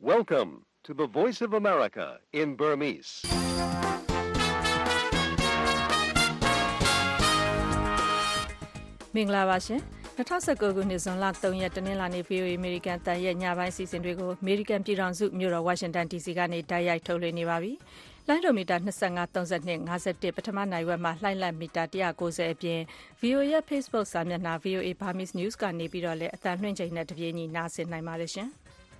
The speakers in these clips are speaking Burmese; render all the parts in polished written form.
Welcome to the Voice of America in Burmese. ။မင်္ဂလာပါရှင်။2019ခုနှစ်ဇွန်လ3ရက်တနင်္လာနေ့ VOA American တန်ရဲ့ညပိုင်းစီစဉ်တွေကို American ပြည်ထောင်စုမြို့တော် Washington DC ကနေတိုက်ရိုက်ထုတ်လွှင့်နေပါပြီ။လိုင်းဒိုမီတာ25 32 51ပထမနိုင်ဝက်မှာလှိုင်းလက်မီတာ190အပြင် VOA ရဲ့ Facebook စာမျက်နှာ VOA Burmese News ကနေပြီးတော့လည်းအသံလွှင့်ချိန်နဲ့တပြေးညီနားဆင်နိုင်ပါတယ်ရှင်။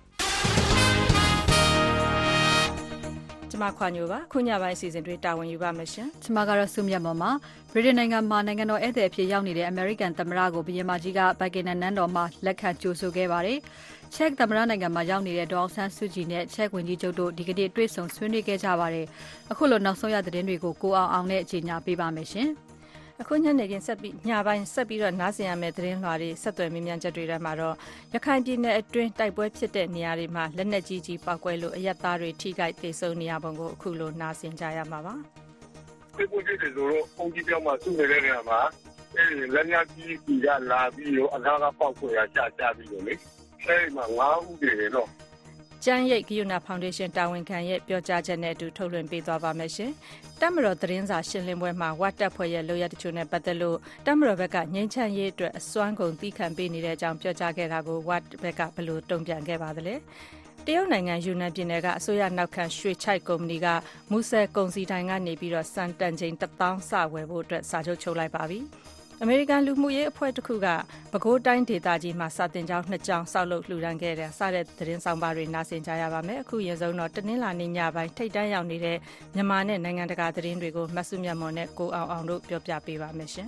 ကျမခွာညိုပါခုညပိုင်းစီစဉ်တွေတာဝန်ယူပါမယ်ရှင်ကျမကတော့စုမြတ်မော်မှာဗြိတိန်နိုင်ငံမှာနိုင်ငံတော်ဧည့်သည်အဖြစ်ရောက်နေတဲ့အမေရိကန်သမ္မတကိုဘုရင်မကြီးကဘက်ကင်နမ်နန်းတော်မှာလက်ခံကြိုဆိုခဲ့ပါတယ်ချက်သမ္မတနိုင်ငံမှာရောက်နေတဲ့ဒေါအောင်ဆန်းစုကြည်နဲ့ချက်ဝန်ကြီးချုပ်တို့ဒီကနေ့တွေ့ဆုံဆွေးနွေးခဲ့ကြပါတယ်အခုလိုနောက်ဆုံးရသတင်းတွေကိုကိုအောင်နဲ့အကြေညာပေးပါမယ်ရှင်အခုညနေခင်းညပိုင်းဆက်ပြီးတော့နားဆင်ရမယ့်သတင်းလွှာတွေဆက်သွယ်မြင်မြန်ချက်တွေထဲမှာတော့ရခိုင်ပြည်နယ်အတွင်းတိုက်ပွဲဖြစ်တဲ့နေရာတွေမှာလက်နက်ကြီးပေါက်ကွဲလို့အရပ်သားတွေထိခိုက်ဒေဆုံးနေရပုံကိုအခုလိုနားဆင်ကြရမှာပါ။ဒီပုံကြီးတွေဆိုတော့ပုံကြီးပြောင်းမှစုနေတဲ့နေရာမှာအဲဒီလက်နက်ကြီးကြီးကလာပြီးတော့အနာကပေါက်ကွဲရချပြီးတော့လေအဲဒီမှာ9ဦးတွေတော့ကျန်းရိပ်ဂယုဏဖောင်ဒေးရှင်းတာဝန်ခံရဲ့ပြောကြားချက်နဲ့အတူထုတ်လွှင့်ပေးသွားပါမယ်ရှင်။တပ်မတော်သတင်းစာရှင်းလင်းပွဲမှာဝတ်တပ်ဖွဲ့ရဲ့လိုရတချို့နဲ့ပတ်သက်လို့တပ်မတော်ဘက်ကငြိမ်းချမ်းရေးအတွက်အစွမ်းကုန်သီးခံပေးနေတဲ့အကြောင်းပြောကြားခဲ့တာကိုဝတ်ဘက်ကဘယ်လိုတုံ့ပြန်ခဲ့ပါသလဲ။တရုတ်နိုင်ငံယူနန်ပြည်နယ်ကအစိုးရနောက်ခံရွှေချိုက်ကုမ္ပဏီကမူဆယ်ကုန်စည်တိုင်းကနေပြီးတော့စံတန်ချိန်1000စဝယ်ဖို့အတွက်စာချုပ်ချုပ်လိုက်ပါပြီ။အမေရိကန်လူမှုရေးအဖွဲ့တစ်ခုကပဲခူးတိုင်းဒေသကြီးမှာစာတင်ကျောင်း2ကျောင်းဆောက်လုပ်လှူဒါန်းခဲ့တဲ့စတဲ့သတင်းဆောင်ပါတွေနားဆင်ကြရပါမယ်အခုရင်ဆုံးတော့တနင်္လာနေ့ညပိုင်းထိတ်တန်းရောက်နေတဲ့မြန်မာနဲ့နိုင်ငံတကာသတင်းတွေကိုမဆုမြတ်မော်နဲ့ကိုအောင်တို့ပြောပြပေးပါမယ်ရှင်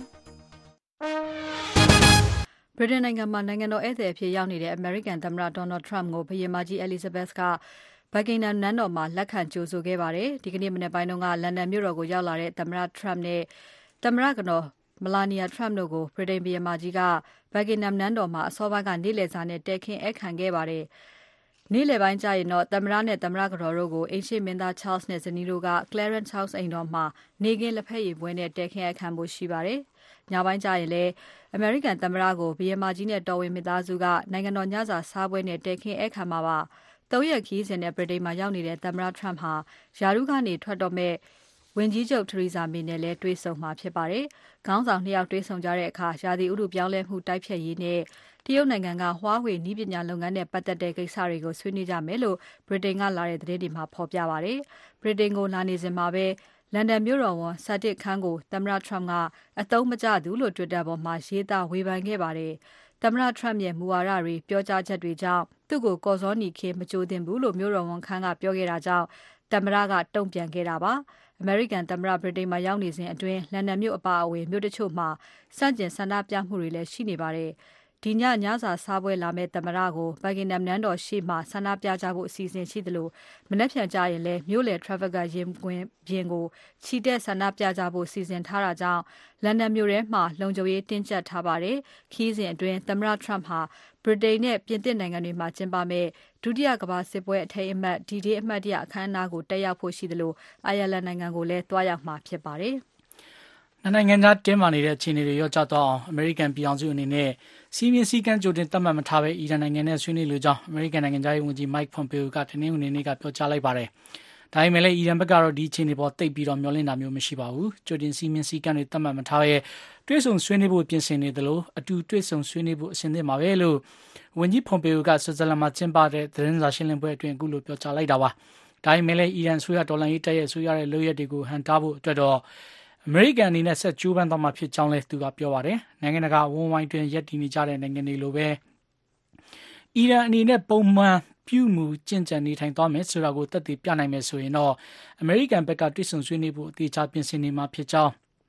ဗြိတိန်နိုင်ငံမှာနိုင်ငံတော်ဧည့်သည်အဖြစ်ရောက်နေတဲ့အမေရိကန်သမ္မတ Donald Trump ကိုဘုရင်မကြီး Elizabeth ကဘက်ကင်နမ်နန်းတော်မှာလက်ခံကြိုဆိုခဲ့ပါတယ်ဒီကနေ့မနေ့ပိုင်းတုန်းကလန်ဒန်မြို့တော်ကိုရောက်လာတဲ့သမ္မတ Trump နဲ့သမ္မတကတော်Melania Trump တို့ကိုဗြိတိန်ပြည်မကြီးကဘက်ကင်နမ်နန်းတော်မှာအစောပိုင်းကနေ့လည်စာနဲ့တဲခင်းအခမ်းခဲ့ပါတယ်။နေ့လည်ပိုင်းကျရင်တော့သမ္မတနဲ့သမ္မတကတော်တို့ကိုအိမ်ရှိမင်းသား Charles နဲ့ဇနီးတို့က Clarence House အိမ်တော်မှာနေကင်းလက်ဖက်ရည်ပွဲနဲ့တဲခင်းအခမ်းဖို့ရှိပါတယ်။ညပိုင်းကျရင်လည်းအမေရိကန်သမ္မတကိုဘုရင်မကြီးနဲ့တော်ဝင်မိသားစုကနိုင်ငံတော်ညစာစားပွဲနဲ့တဲခင်းအခမ်းမှာပါ။၃ရက်ခီးစဉ်နဲ့ဗြိတိန်မှာရောက်နေတဲ့သမ္မတ Trump ဟာယာရုကနေထွက်တော့မဲ့ဝန်ကြီးချုပ် Theresa May နဲ့လည်းတွေ့ဆုံမှာဖြစ်ပါတယ်။ခေါင်းဆောင်2ယောက်တွေ့ဆုံကြတဲ့အခါရာသီဥတုပြောင်းလဲမှုတိုက်ဖျက်ရေးနဲ့တရုတ်နိုင်ငံက Huawei နည်းပညာလုပ်ငန်းနဲ့ပတ်သက်တဲ့ကိစ္စတွေကိုဆွေးနွေးကြမယ်လို့ဗြိတိန်ကလာတဲ့သတင်းတွေမှာဖော်ပြပါတယ်။ဗြိတိန်ကိုလာနေစဉ်မှာပဲလန်ဒန်မြို့တော်ဝန် Sadiq Khan ကိုသမ္မတ Trump ကအသုံးမကျသူလို့ Twitter ပေါ်မှာရေးသားဝေဖန်ခဲ့ပါတယ်။သမ္မတ Trump ရဲ့မူဝါဒတွေပြောကြားချက်တွေကြောင့်သူ့ကိုကော်စောနီခင်းမကြိုသင့်ဘူးလို့မြို့တော်ဝန် Khan ကပြောခဲ့တာကြောင့်သမ္မတကတုံ့ပြန်ခဲ့တာပါ။အမေရိကန်သမ္မတဗြိတိန်မှာရောက်နေစဉ်အတွင်းလန်ဒန်မြို့အပါအဝင်မြို့တချို့မှာစန့်ကျင်ဆန္ဒပြမှုတွေလည်းရှိနေပါတယ်။ဒီညစာစားပွဲလာမဲ့သမ္မတကိုဘက်ကင်နမ်နန်းတော်ရှိမှဆန္ဒပြကြဖို့အစီအစဉ်ရှိသလိုမနက်ဖြန်ကြရင်လည်းမြို့လယ် Trafalgar ရင်ကွင်းပြင်ကိုချီတက်ဆန္ဒပြကြဖို့စီစဉ်ထားတာကြောင့်လန်ဒန်မြို့ထဲမှာလုံခြုံရေးတင်းကျပ်ထားပါတယ်။ခီးစဉ်အတွင်းသမ္မတ Trump ဟာဗြိတိန်နဲ့ပြင်သစ်နိုင်ငံတွေမှာကျင်းပမဲ့ဒုတိယကမ္ဘာစစ်ပွဲအထိမ်းအမှတ် D-Day အမှတ်တရအခမ်းအနားကိုတက်ရောက်ဖို့ရှိသလိုအိုင်ယာလန်နိုင်ငံကိုလည်းတွားရောက်မှာဖြစ်ပါတယ်။နိုင်ငံခြားတင်းမာနေတဲ့အခြေအနေတွေရောကြတော့အမေရိကန်ပြည်အောင်စုအနေနဲ့စီးမြင့်စည်းကမ်းကြိုတင်သတ်မှတ်မထားဘဲအီရန်နိုင်ငံနဲ့ဆွေးနွေးလိုကြောင်းအမေရိကန်နိုင်ငံသားရေးဝန်ကြီး Mike Pompeo ကတနင်္ဂနွေနေ့ကပြောကြားလိုက်ပါတယ်။ဒါပေမဲ့လည်းအီရန်ဘက်ကတော့ဒီအခြေအနေပေါ်သိပ်ပြီးတော့မျှော်လင့်တာမျိုးမရှိပါဘူး။ကြိုတင်စီးမြင့်စည်းကမ်းတွေသတ်မှတ်မထားဘဲတွေ့ဆုံဆွေးနွေးဖို့ပြင်ဆင်နေသလိုအတူတွေ့ဆုံဆွေးနွေးဖို့အစဉ်သင့်ပါပဲလို့ဝန်ကြီး Pompeo ကဆွစ်ဇာလန်မှာကျင်းပတဲ့သတင်းစာရှင်းလင်းပွဲအတွင်းအခုလိုပြောကြားလိုက်တာပါ။ဒါပေမဲ့လည်းအီရန်ဆိုရဒေါ်လာရေးတက်ရဲ့ဆိုရတဲ့လုပ်ရက်တွေကိုဟန်တားဖို့အတွက်တော့အမေရိကန်အနေနဲ့ဆက်ကြိုးပမ်းသွားမှာဖြစ်ကြောင်းလည်းသူကပြောပါတယ်။နိုင်ငံတကာဝန်းဝိုင်းတွင်ရပ်တည်နေကြတဲ့နိုင်ငံတွေလိုပဲအီရန်အနေနဲ့ပုံမှန်ပြုမှုကျင့်ကြံနေထိုင်သွားမယ်ဆိုတာကိုသက်သေပြနိုင်မယ်ဆိုရင်တော့အမေရိကန်ဘက်ကတွေ့ဆုံဆွေးနွေးဖို့အသေးချာပြင်ဆင်နေမှာဖြစ်ကြောင်း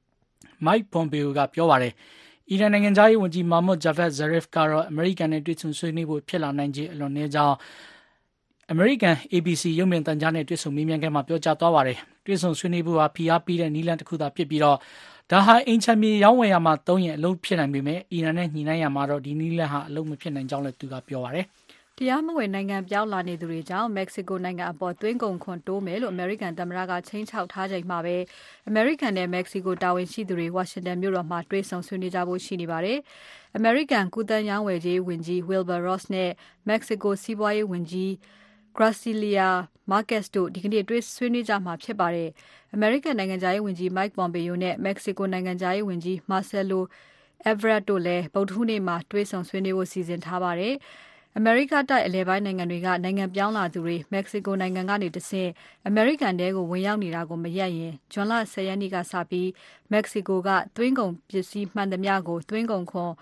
Mike Pompeo ကပြောပါတယ်။အီရန်နိုင်ငံသားရေးဝန်ကြီး Mohammad Javad Zarif ကတော့အမေရိကန်နဲ့တွေ့ဆုံဆွေးနွေးဖို့ဖြစ်လာနိုင်ခြေအလွန်နည်းကြောင်းအမေရိကန် ABC ရုပ်မြင်သံကြားနဲ့တွေ့ဆုံမေးမြန်းခန်းမှာပြောကြားသွားပါတယ်။တွေ့ဆုံဆွေးနွေးဖို့ဟာဖိအားပေးတဲ့နည်းလမ်းတစ်ခုသာဖြစ်ပြီးတော့ဒါဟာအင်ချမ်းမြေရောင်းဝယ်ရမှာသုံးရင်အလုပ်ဖြစ်နိုင်ပေမဲ့အီရန်နဲ့ညှိနှိုင်းရမှာတော့ဒီနည်းလမ်းဟာအလုပ်မဖြစ်နိုင်ကြောင်းလည်းသူကပြောပါတယ်။တရားမဝင်နိုင်ငံပြောင်းလာနေသူတွေကြောင့်မက္ကဆီကိုနိုင်ငံအပေါ်သွင်းကုန်ခွန်တိုးမယ်လို့အမေရိကန်သမ္မတကချိန်ချောက်ထားချိန်မှာပဲအမေရိကန်နဲ့မက္ကဆီကိုတာဝန်ရှိသူတွေဝါရှင်တန်မြို့တော်မှာတွေ့ဆုံဆွေးနွေးကြဖို့ရှိနေပါတယ်။အမေရိကန်ကုသန်းရောင်းဝယ်ရေးဝန်ကြီး Wilbur Ross နဲ့မက္ကဆီကိုစီးပွားရေးဝန်ကြီး Graciela Marquez တို့ဒီကနေ့တွေ့ဆွေးနွေးကြမှာဖြစ်ပါတယ်။ American နိုင်ငံခြားရေးဝန်ကြီး Mike Pompeo နဲ့ Mexico နိုင်ငံခြားရေးဝန်ကြီး Marcelo Ebrard တို့လည်းဗုဒ္ဓဟူးနေ့မှာတွေ့ဆုံဆွေးနွေးဖို့စီစဉ်ထားပါတယ်။ အမေရိကတိုက်အလယ်ပိုင်းနိုင်ငံတွေကနိုင်ငံပြောင်းလာသူတွေမက္ကဆီကိုနိုင်ငံကနေတဆင့်အမေရိကန်ထဲကိုဝင်ရောက်နေတာကိုမရပ်ရင်ဇွန်လ 10 ရက်နေ့ကစပြီးမက္ကဆီကိုကသွင်းကုန်ပစ္စည်းမှန်သမျှကိုသွင်းကုန်ခွန်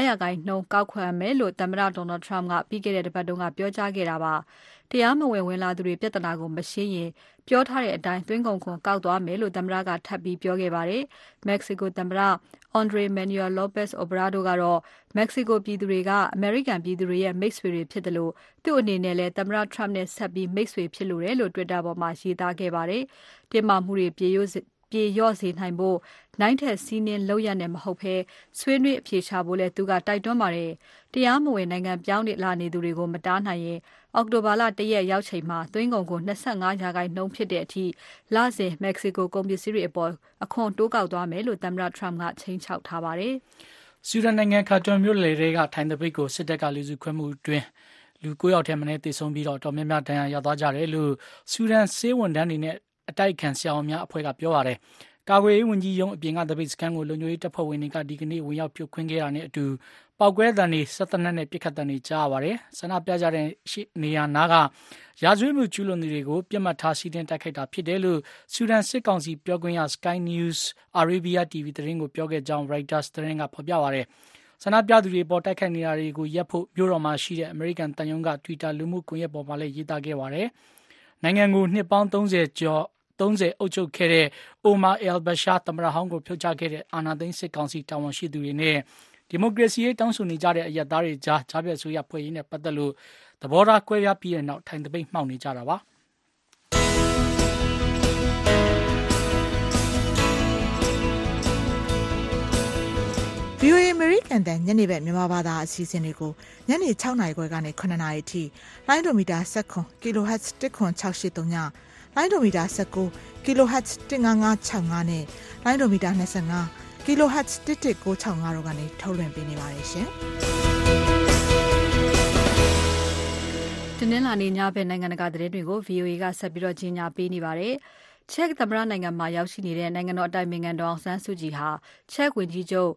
9% ကောက်ခံမယ်လို့သမ္မတ Donald Trump ကပြီးခဲ့တဲ့တပတ်ကပြောကြားခဲ့တာပါ။တရားမဝင်ဝင်လာသူတွေပြဿနာကိုမရှင်းရင်ပြောထားတဲ့အတိုင်းသွင်းကုန်ခွန်ကောက်သွားမယ်လို့သမ္မတကထပ်ပြီးပြောခဲ့ပါတယ်။ မက္ကဆီကိုသမ္မတ Andres Manuel Lopez Obrador ကတော့မက္ကဆီကိုပြည်သူတွေကအမေရိကန်ပြည်သူတွေရဲ့မိတ်ဆွေတွေဖြစ်တယ်လို့သူ့အနေနဲ့လည်းသမ္မတ Trump နဲ့ဆက်ပြီးမိတ်ဆွေဖြစ်လိုတယ်လို့ Twitter ပေါ်မှာရေးသားခဲ့ပါတယ်။တင်းမာမှုတွေပြေလျော့စေနိုင်ဖို့နိုင်ထက်စီးနှင်းလုပ်ရနဲ့မဟုတ်ဘဲဆွေးနွေးအဖြေရှာဖို့လည်းသူကတိုက်တွန်းပါတယ်။တရားမဝင်နိုင်ငံပြောင်းလာနေသူတွေကိုမတားနိုင်ရင်အောက်တိုဘာလ 1 ရက်ရောက်ချိန်မှာသွင်းကုန်ကို 25% ဖြစ်တဲ့အထိလစဉ်မက္ကဆီကိုကုန်ပစ္စည်းတွေအပေါ်အခွန်တိုးကောက်သွားမယ်လို့သမ္မတ Trump ကခြိမ်းခြောက်ထားပါတယ်။ဆူဒန်နိုင်ငံခါတွန်မြို့လယ်တွေကထိုင်သပိတ်ကိုစစ်တပ်ကလူစုခွဲမှုအတွင်းလူ9ယောက်ထဲမှသေဆုံးပြီးတော့တော်များများဒဏ်ရာရသွားကြတယ်လို့ဆူဒန်ဆေးဝန်ထမ်းတွေနဲ့အတိုက်ခံဆရာဝန်များအဖွဲ့ကပြောပါတယ်။ကာကွယ်ရေးဝန်ကြီးရုံးအပြင်ကသပိတ်စခန်းကိုလုံခြုံရေးတပ်ဖွဲ့ဝင်တွေကဒီကနေ့ဝင်ရောက်ဖြိုခွင်းခဲ့တာနဲ့အတူပောက်ကွဲသံတွေစက်သေနတ်နဲ့ပစ်ခတ်သံတွေကြားရပါတယ်။ဆန္ဒပြကြတဲ့နေရာနားကရာဇဝတ်မှုကျူးလွန်သူတွေကိုပြစ်မှတ်ထားစီးတင်တိုက်ခိုက်တာဖြစ်တယ်လို့ဆူဒန်စစ်ကောင်စီပြောခွင့်ရ Sky News Arabia TV သတင်းကိုပြောခဲ့ကြောင်း Reuters သတင်းကဖော်ပြပါတယ်။ဆန္ဒပြသူတွေပေါ်တိုက်ခိုက်နေတာတွေကိုရပ်ဖို့မြို့တော်မှာရှိတဲ့အမေရိကန်တန်ယုံက Twitter လူမှုကွန်ရက်ပေါ်မှာလည်းရေးသားခဲ့ပါတယ်။နိုင်ငံကိုနှစ်ပေါင်း30ကျော်အုပ်ချုပ်ခဲ့တဲ့ Omar al-Bashir သမ္မတဟောင်းကိုဖြုတ်ချခဲ့တဲ့အာဏာသိမ်းစစ်ကောင်စီတာဝန်ရှိသူတွေနဲ့ဒီမိုကရေစီရေးတောင်းဆိုနေကြတဲ့အရပ်သားတွေကြားကြားပြတ်ဆိုရဖွဲ့ရေးနဲ့ပတ်သက်လို့သဘောထားကွဲပြားပြီးတဲ့နောက်ထိုင်သပိတ်မှောက်နေကြတာပါ။ VOA American တန်ညနေဘက်မြန်မာဘာသာအစီအစဉ်တွေကိုညနေ6နာရီခွဲကနေ9နာရီအထိလိုင်းဒိုမီတာ16 kHz 10683ညလိုင်းဒိုမီတာ19 kHz 15565နဲ့လိုင်းဒိုမီတာ25 kHz 11965တို့ကနေထုတ်လွှင့်ပေးနေပါတယ်ရှင်။တနင်္လာနေ့ညဘက်နိုင်ငံတကာသတင်းတွေကို VOA ကဆက်ပြီးကြီးညာပေးနေပါတယ်။ချက်သမ္မတနိုင်ငံမှာရောက်ရှိနေတဲ့နိုင်ငံတော်အတိုင်ပင်ခံဒေါ်အောင်ဆန်းစုကြည်ဟာချက်ဝန်ကြီးချုပ်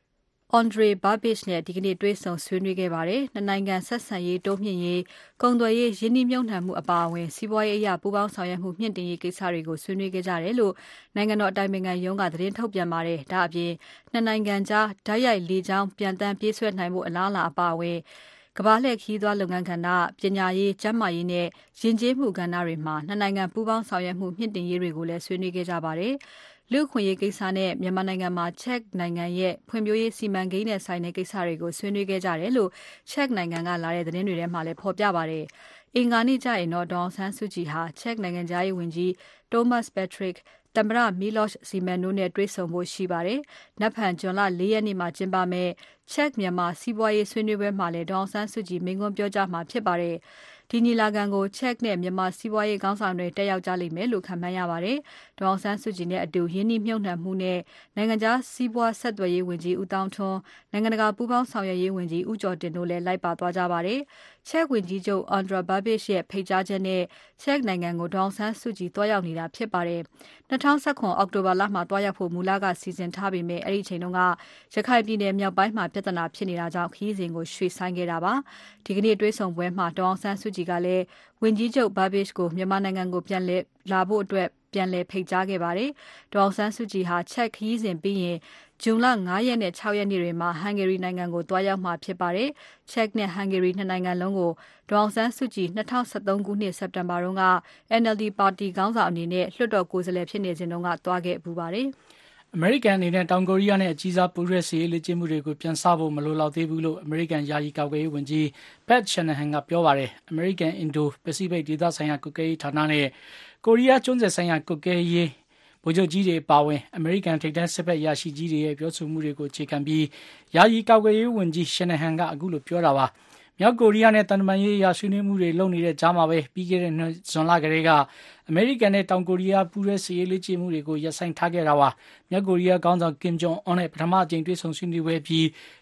Andrej Babis နဲ့ဒီကနေ့တွေ့ဆုံဆွေးနွေးခဲ့ပါတယ်။နှစ်နိုင်ငံဆက်ဆံရေးတိုးမြှင့်ရေးကုန်သွယ်ရေးရင်းနှီးမြှုပ်နှံမှုအပါအဝင်စီးပွားရေးအရပူးပေါင်းဆောင်ရွက်မှုမြင့်တင်ရေးကိစ္စတွေကိုဆွေးနွေးခဲ့ကြတယ်လို့နိုင်ငံတော်အတိုင်ပင်ခံရုံးကသတင်းထုတ်ပြန်ပါတယ်။ဒါအပြင်နှစ်နိုင်ငံကြားဓာတ်ရိုက်လေကြောင်းပြန်တမ်းပြေးဆွဲနိုင်မှုအလားအလာအပါအဝင်ကမ္ဘာလှည့်ခရီးသွားလုပ်ငန်းကဏ္ဍပညာရေးကျန်းမာရေးနဲ့ယဉ်ကျေးမှုကဏ္ဍတွေမှာနှစ်နိုင်ငံပူးပေါင်းဆောင်ရွက်မှုမြင့်တင်ရေးတွေကိုလည်းဆွေးနွေးခဲ့ကြပါတယ်။လူ့အခွင့်အရေးကိစ္စနဲ့မြန်မာနိုင်ငံမှာချက်နိုင်ငံရဲ့ဖွံ့ဖြိုးရေးစီမံကိန်းနဲ့ဆိုင်တဲ့ကိစ္စတွေကိုဆွေးနွေးခဲ့ကြတယ်လို့ချက်နိုင်ငံကလာတဲ့သတင်းတွေထဲမှာလည်းဖော်ပြပါတယ်။အင်္ဂါနေ့ကျရင်တော့ဒေါ်အောင်ဆန်းစုကြည်ဟာချက်နိုင်ငံသားရေးဝန်ကြီး Thomas Patrick သမ္မတ Miloš Zeman တို့နဲ့တွေ့ဆုံဖို့ရှိပါတယ်။နက်ဖြန်ဇွန်လ 4 ရက်နေ့မှာကျင်းပမယ့်ချက်မြန်မာစီးပွားရေးဆွေးနွေးပွဲမှာလည်းဒေါ်အောင်ဆန်းစုကြည်မိန့်ခွန်းပြောကြားမှာဖြစ်ပါတယ်။ဒီညီလာခံကိုချက်နဲ့မြန်မာစီးပွားရေးခေါင်းဆောင်တွေတက်ရောက်ကြလိမ့်မယ်လို့ခန့်မှန်းရပါတယ်။ဒေါ်အောင်ဆန်းစုကြည်နဲ့အတူရင်းနှီးမြှုပ်နှံမှုနဲ့နိုင်ငံခြားစီးပွားဆက်သွယ်ရေးဝန်ကြီးဦးသောင်းထွန်းနိုင်ငံတကာပူးပေါင်းဆောင်ရွက်ရေးဝန်ကြီးဦးကျော်တင်တို့လည်းလိုက်ပါသွားကြပါတယ်။ချက်ဝန်ကြီးချုပ် Andrej Babis ရဲ့ဖိတ်ကြားချက်နဲ့ချက်နိုင်ငံကိုဒေါ်အောင်ဆန်းစုကြည်တွားရောက်နေတာဖြစ်ပါတယ်။2019အောက်တိုဘာလမှာတွားရောက်ဖို့မူလကစီစဉ်ထားပေမဲ့အဲ့ဒီအချိန်တုန်းကရခိုင်ပြည်နယ်မြောက်ပိုင်းမှာပြဿနာဖြစ်နေတာကြောင့်ခရီးစဉ်ကိုရွှေ့ဆိုင်းခဲ့တာပါ။ဒီကနေ့တွေ့ဆုံပွဲမှာဒေါ်အောင်ဆန်းစုကြည်ကလည်းဝန်ကြီးချုပ် Babis ကိုမြန်မာနိုင်ငံကိုပြန်လာဖို့အတွက်ပြန်လည်ဖိတ်ကြားခဲ့ပါတယ်။ဒေါ်အောင်ဆန်းစုကြည်ဟာချက်ခရီးစဉ်ပြီးရင်ဇွန်လ9ရက်နဲ့6ရက်နေ့တွေမှာဟန်ဂေရီနိုင်ငံကိုတွားရောက်မှာဖြစ်ပါတယ်။ချက်နဲ့ဟန်ဂေရီနှစ်နိုင်ငံလုံးကိုဒေါ်အောင်ဆန်းစုကြည်2013ခုနှစ်စက်တင်ဘာတုန်းက NLD ပါတီခေါင်းဆောင်အနေနဲ့လွှတ်တော်ကိုယ်စားလှယ်ဖြစ်နေစဉ်တုန်းကတွားခဲ့ပူပါတယ်။အမေရိကန်အနေနဲ့တောင်ကိုရီးယားနဲ့အကြီးစားပူးရဲစစ်ရေးလေ့ကျင့်မှုတွေကိုပြန်ဆဖို့မလိုလောက်သေးဘူးလို့အမေရိကန်ယာယီကာကွယ်ရေးဝန်ကြီး Pat Shanahan ကပြောပါတယ်။အမေရိကန်အင်ဒိုပစိဖိတ်ဒေသဆိုင်ရာကွပ်ကဲရေးဌာနနဲ့ကိုရီးယားကျွန်းဆွယ်ဆိုင်ရာကွပ်ကဲရေးဗိုလ်ချုပ်ကြီးတွေပါဝင်အမေရိကန်ထိပ်တန်းစစ်ဘက်ရာရှိကြီးတွေရဲ့ပြောဆိုမှုတွေကိုအခြေခံပြီးယာယီကာကွယ်ရေးဝန်ကြီး Shanahan ကအခုလိုပြောတာပါ။မြောက်ကိုရီးယားနဲ့တန်တမာရေးအရာဆွေးနွေးမှုတွေလုပ်နေတဲ့ကြားမှာပဲပြီးခဲ့တဲ့ဇွန်လကတည်းကအမေရိကန်နဲ့တောင်ကိုရီးယားပူးရဲစစ်ရေးလေ့ကျင့်မှုတွေကိုရပ်ဆိုင်းထားခဲ့တာပါ။မြောက်ကိုရီးယားခေါင်းဆောင်ကင်ဂျုံအွန်နဲ့ပထမအကြိမ်တွေ့ဆုံဆွေးနွေးပွဲပြီး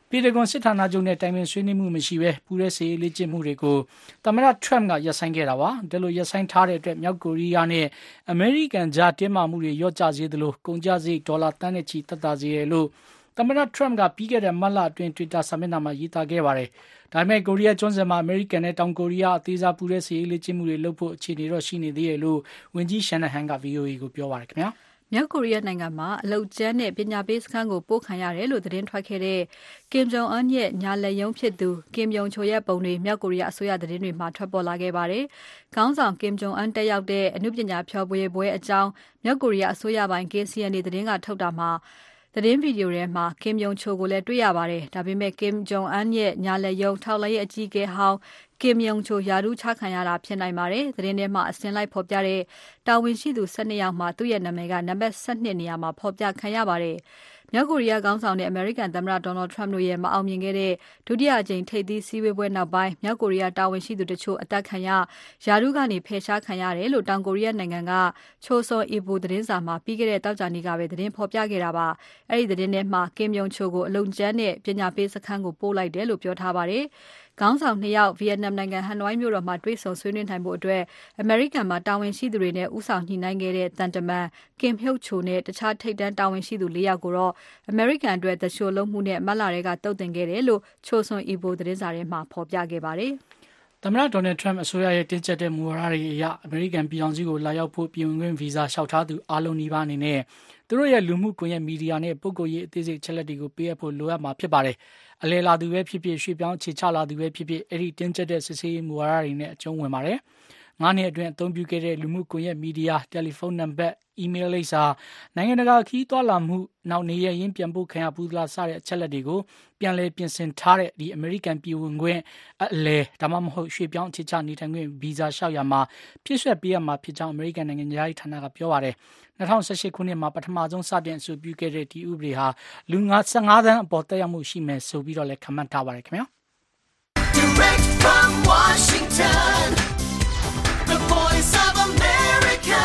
ပီတဂွန်စစ်ဌာနချုပ်နဲ့တိုင်ပင်ဆွေးနွေးမှုမရှိဘဲပူးရဲစေးလေ့ကျင့်မှုတွေကိုသမ္မတထရမ့်ကရပ်ဆိုင်းခဲ့တာပါဒါလိုရပ်ဆိုင်းထားတဲ့အတွက်မြောက်ကိုရီးယားနဲ့အမေရိကန်ကြားတင်းမာမှုတွေလျော့ကျစေသလိုကုန်ကျစရိတ်ဒေါ်လာတန်းနဲ့ချီသက်သာစေတယ်လို့သမ္မတထရမ့်ကပြီးခဲ့တဲ့မတ်လအတွင်း Twitter စာမျက်နှာမှာရေးသားခဲ့ပါတယ်ဒါပေမဲ့ကိုရီးယားကျွန်းဆွယ်မှာအမေရိကန်နဲ့တောင်ကိုရီးယားအသေးစားပူးရဲစေးလေ့ကျင့်မှုတွေလုပ်ဖို့အခြေအနေတော့ရှိနေသေးတယ်လို့ဝန်ကြီးရှန်နဟန်က VOA ကိုပြောပါတယ်ခင်ဗျာမြောက်ကိုရီးယားနိုင်ငံမှာအလုတ်ကျန်းနဲ့ပညာပေးစခန်းကိုပို့ခံရတယ်လို့သတင်းထွက်ခဲ့တဲ့ Kim Jong Un ရဲ့ညာလက်ရုံးဖြစ်သူ Kim Yong Chol ရဲ့ပုံတွေမြောက်ကိုရီးယားအစိုးရသတင်းတွေမှာထွက်ပေါ်လာခဲ့ပါတယ်။ခေါင်းဆောင် Kim Jong Un တက်ရောက်တဲ့အနုပညာဖျော်ဖြေပွဲအကြောင်းမြောက်ကိုရီးယားအစိုးရပိုင်း KCNA သတင်းကထုတ်တာမှာသတင်းဗီဒီယိုထဲမှာ Kim Yong Chol ကိုလည်းတွေ့ရပါတယ်။ဒါပေမဲ့ Kim Jong Un ရဲ့ညာလက်ရုံးထောက်လှမ်းရေးအကြီးအကဲဟောင်း Kim Yong Chol ယာဒူးချခံရတာဖြစ်နိုင်ပါတယ်။သတင်းထဲမှာအစဉ်လိုက်ဖော်ပြတဲ့တာဝန်ရှိသူ12ယောက်မှာသူ့ရဲ့နာမည်ကနံပါတ်12နေရာမှာဖော်ပြခံရပါတယ်။မြောက်ကိုရီးယားခေါင်းဆောင်တဲ့အမေရိကန်သမ္မတ Donald Trump တို့ရဲ့မအောင်မြင်ခဲ့တဲ့ဒုတိယအကြိမ်ထိပ်သီးစည်းဝေးပွဲနောက်ပိုင်းမြောက်ကိုရီးယားတာဝန်ရှိသူတချို့အသက်ခံရယာဒူးကနေဖယ်ရှားခံရတယ်လို့တောင်ကိုရီးယားနိုင်ငံက Choson Ilbo သတင်းစာမှာပြီးခဲ့တဲ့တောက်ကြနေ့ကပဲသတင်းဖော်ပြခဲ့တာပါ။အဲဒီသတင်းထဲမှာ Kim Yong Chol ကိုအလုံကျန်းတဲ့ပညာပေးစခန်းကိုပို့လိုက်တယ်လို့ပြောထားပါတယ်။ခေါင်းဆောင်2ယောက်ဗီယက်နမ်နိုင်ငံဟနွိုင်းမြို့တော်မှာတွေ့ဆုံဆွေးနွေးနိုင်ဖို့အတွက်အမေရိကန်မှာတာဝန်ရှိသူတွေနဲ့ဦးဆောင်ညှိနှိုင်းခဲ့တဲ့တန်တမန် Kim Hyok Chol နဲ့တခြားထိပ်တန်းတာဝန်ရှိသူ4ယောက်ကိုတော့အမေရိကန်အတွက်တရှို့လုံးမှုနဲ့မတ်လတွေကတုတ်တင်ခဲ့တယ်လို့ Choson Ilbo သတင်းစာထဲမှာဖော်ပြခဲ့ပါတယ်။သမ္မတဒေါ်နယ်ထရမ့်အစိုးရရဲ့တင်းကျပ်တဲ့မူဝါဒတွေအရအမေရိကန်ပြည်ထောင်စုကိုလာရောက်ဖို့ပြည်ဝင်ခွင့်ဗီဇာလျှောက်ထားသူအားလုံးနီးပါးအနေနဲ့သူတို့ရဲ့လူမှုကွန်ရက်မီဒီယာနဲ့ပုဂ္ဂိုလ်ရေးအသေးစိတ်ချက်လက်တွေကိုပေးအပ်ဖို့လိုအပ်မှာဖြစ်ပါတယ်။အလဲလာသူပဲဖြစ်ဖြစ်ရွှေ့ပြောင်းအခြေချလာသူပဲဖြစ်ဖြစ်အဲ့ဒီတင်းကျပ်တဲ့စစ်ဆေးရေးမူဝါဒတွေနဲ့အကျုံးဝင်ပါတယ်။9နှစ်အတွင်းအသုံးပြုခဲ့တဲ့လူမှုကွန်ရက်မီဒီယာတယ်လီဖုန်းနံပါတ်အီးမေးလ်လိပ်စာနိုင်ငံတကာခီးသွွာလာမှုနောက်နေရရင်းပြန်ပို့ခံရပူးလာစတဲ့အချက်လက်တွေကိုပြန်လည်ပြင်ဆင်ထားတဲ့ဒီအမေရိကန်ပြည်ဝင်ခွင့်အလဲဒါမှမဟုတ်ရွှေ့ပြောင်းအခြေချနေထိုင်ခွင့်ဗီဇာလျှောက်ရမှာပြည့်စွက်ပေးရမှာဖြစ်ကြောင်းအမေရိကန်နိုင်ငံသားရေးဌာနကပြောပါတယ်2018ခုနှစ်မှာပထမဆုံးစတင်အဆိုပြုခဲ့တဲ့ဒီဥပဒေဟာလူ15သန်းအပေါ်တက်ရောက်မှုရှိမယ်ဆိုပြီးတော့လည်းခန့်မှန်းထားပါတယ်ခင်ဗျာ Direct from Washington The Voice of America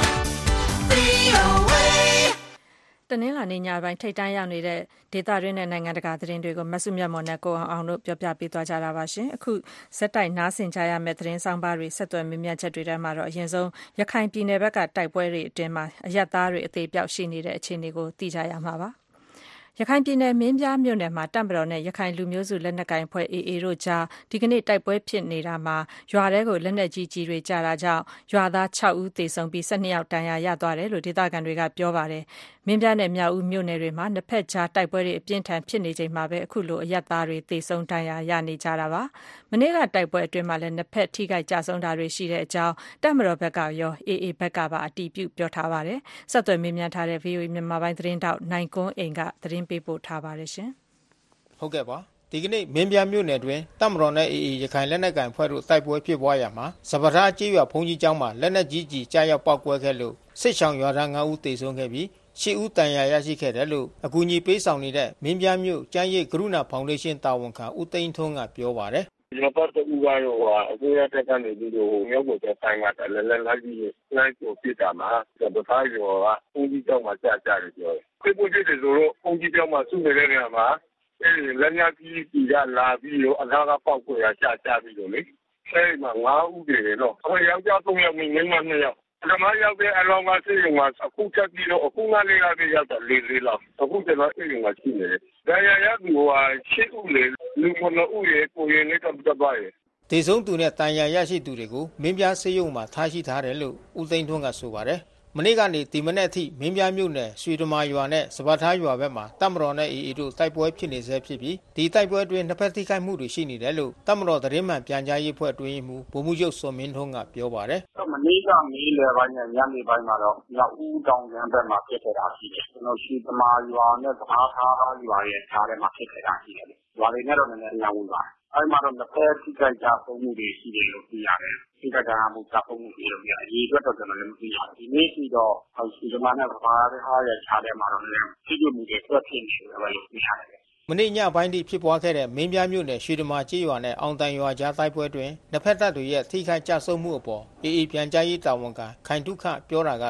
VOA တနင်္လာနေ့ညပိုင်းထိပ်တန်းရောက်နေတဲ့ဒေသတွင်းနဲ့နိုင်ငံတကာသတင်းတွေကိုမဆုမြတ်မော်နဲ့ကိုအောင်တို့ပြောပြပေးသွားကြတာပါရှင်အခုဇက်တိုက်နားဆင်ကြရမယ့်သတင်းဆောင်ပါတွေဆက်သွယ်မြမြချက်တွေထဲမှာတော့အရင်ဆုံးရခိုင်ပြည်နယ်ဘက်ကတိုက်ပွဲတွေအတွင်းမှာအရပ်သားတွေအသေးပြောက်ရှိနေတဲ့အခြေအနေကိုသိကြရမှာပါရခိုင်ပြည်နယ်မင်းပြားမြို့နယ်မှာတပ်မတော်နဲ့ရခိုင်လူမျိုးစုလက်နက်ကိုင်အဖွဲ့ AA တို့ကြားဒီကနေ့တိုက်ပွဲဖြစ်နေတာမှာရွာထဲကိုလက်နက်ကြီးတွေကျတာကြောင့်ရွာသား6ဦးသေဆုံးပြီး12ယောက်ဒဏ်ရာရသွားတယ်လို့ဒေသခံတွေကပြောပါတယ်မင်းပြားနဲ့မြောက်ဦးမြို့နယ်တွေမှာနှစ်ဖက်ကြားတိုက်ပွဲတွေအပြင်းထန်ဖြစ်နေချိန်မှာပဲအခုလိုအရပ်သားတွေသေဆုံးဒဏ်ရာရနေကြတာပါမနေ့ကတိုက်ပွဲအတွင်းမှာလည်းနှစ်ဖက်ထိခိုက်ကြဆုံးတာတွေရှိတဲ့အကြောင်းတပ်မတော်ဘက်ကရော AA ဘက်ကပါအတည်ပြုပြောထားပါတယ်ဆက်သွယ်မေးမြန်းထားတဲ့ VOA မြန်မာပိုင်းသတင်းတောက်နိုင်ကွန်းအိမ်ကသတင်းပေးပို့ထားပါတယ်ရှင်ဟုတ်ကဲ့ပါဒီကနေ့မင်းပြမြို့နယ်တွင်တပ်မတော်နဲ့ AA ရခိုင်လက်နက်ကိုင်ဖွဲ့တို့တိုက်ပွဲဖြစ်ပွားရာမှာစပထားကြေးရွာဘုံကြီးကျောင်းမှာလက်နက်ကြီးကြီးကြားရောက်ပောက်ကွဲခဲ့လို့စစ်ဆောင်ရွာသား9ဦးသေဆုံးခဲ့ပြီး10ဦးတန်ရာရရှိခဲ့တယ်လို့အကူအညီပေးဆောင်နေတဲ့မင်းပြမြို့ကျန်းရိပ်ကရုဏာဖောင်ဒေးရှင်းတာဝန်ခံဦးသိန်းထွန်းကပြောပါတယ်ကျွန်တော်တို့ကရောအစိုးရတက်ကနေပြီးတော့မြောက်ကိုတိုင်းမှာလည်းလာကြီးလိုက်ကိုပြစ်တာမှာစပထားရွာကဘုံကြီးကျောင်းမှာကြာကြတယ်ပြောတယ်ခေပုတ်ကြီးတွေဆိုတော့ဘုံကြီးကျောင်းမှာစုနေတဲ့နေရာမှာလက်ညကြီးကြီးကလာပြီးတော့အလားကပေါက်ကွယ်ရကြာပြီးတော့လေအဲဒီမှာ9ဦးတည်တယ်နော်ယောက်ျား3ယောက်မိန်းမ2ယောက်ပထမရောက်တဲ့အလောင်းကစိတ်ရုံမှာအခုချက်ပြီးတော့အခုငါလေးကရောက်တော့လေးလောက်အခုကျွန်တော်စိတ်ရုံမှာရှိနေတယ်ဒါရရသူက8ဦးလေလူ9ဦးရဲ့ကိုရင်နဲ့ကပ်ပါရဲ့ဒေဆုံးသူနဲ့တန်ရာရရှိသူတွေကိုမင်းပြားစေယုံမှာထားရှိထားတယ်လို့ဦးသိန်းထွန်းကဆိုပါတယ်မနေ့ကနေဒီမနေ့အထိမင်းပြားမြို့နယ်ရွှေဓမာရွာနဲ့စပထားရွာဘက်မှာတပ်မတော်နဲ့ AA တို့တိုက်ပွဲဖြစ်နေဆဲဖြစ်ပြီးဒီတိုက်ပွဲအတွင်းနှစ်ဖက်ထိခိုက်မှုတွေရှိနေတယ်လို့တပ်မတော်သတင်းမှန်ပြန်ကြားရေးအဖွဲ့အတွင်းမှူးဗိုလ်မှူးချုပ်စောမင်းထွန်းကပြောပါတယ်မနေ့ကနေ့လယ်ပိုင်းနဲ့ညနေပိုင်းမှာတော့မြောက်ဦးတောင်ကျမ်းဘက်မှာဖြစ်ခဲ့တာရှိတယ်ကျွန်တော်ရွှေဓမာရွာနဲ့စပထားရွာရဲ့ခြားထဲမှာဖြစ်ခဲ့တာရှိတယ်ရွာတွေနဲ့တော့နည်းနည်းအများကြီးပါအဲဒီမှာတော့နှစ်ဖက်ထိခိုက်ကြဆုံးမှုတွေရှိတယ်လို့သိရတယ်ဒီကတည်းကမှုတပ်ပုံမှုတွေလို့ရတယ်ဒီအတွက်တော့ကျွန်တော်လည်းမသိရဘူးဒီနေ့စီတော့ဒီဇမားနဲ့ဘာတွေဟာရချားတယ်မှာတော့လည်းကြည့်မှုတွေထွက်ဖြစ်နေတယ်ပဲလို့သိရတယ်မနေ့ညပိုင်းထိဖြစ်ပွားခဲ့တဲ့မင်းပြားမြို့နယ်ရွှေဓမာကြေးရွာနဲ့အောင်တိုင်ရွာကြားတိုက်ပွဲတွင်နှစ်ဖက်တပ်တွေရဲ့ထိခိုက်ကြဆုံးမှုအပေါ် AA ပြန်ကြားရေးတာဝန်ခံခိုင်တုခပြောတာကတော့ကျ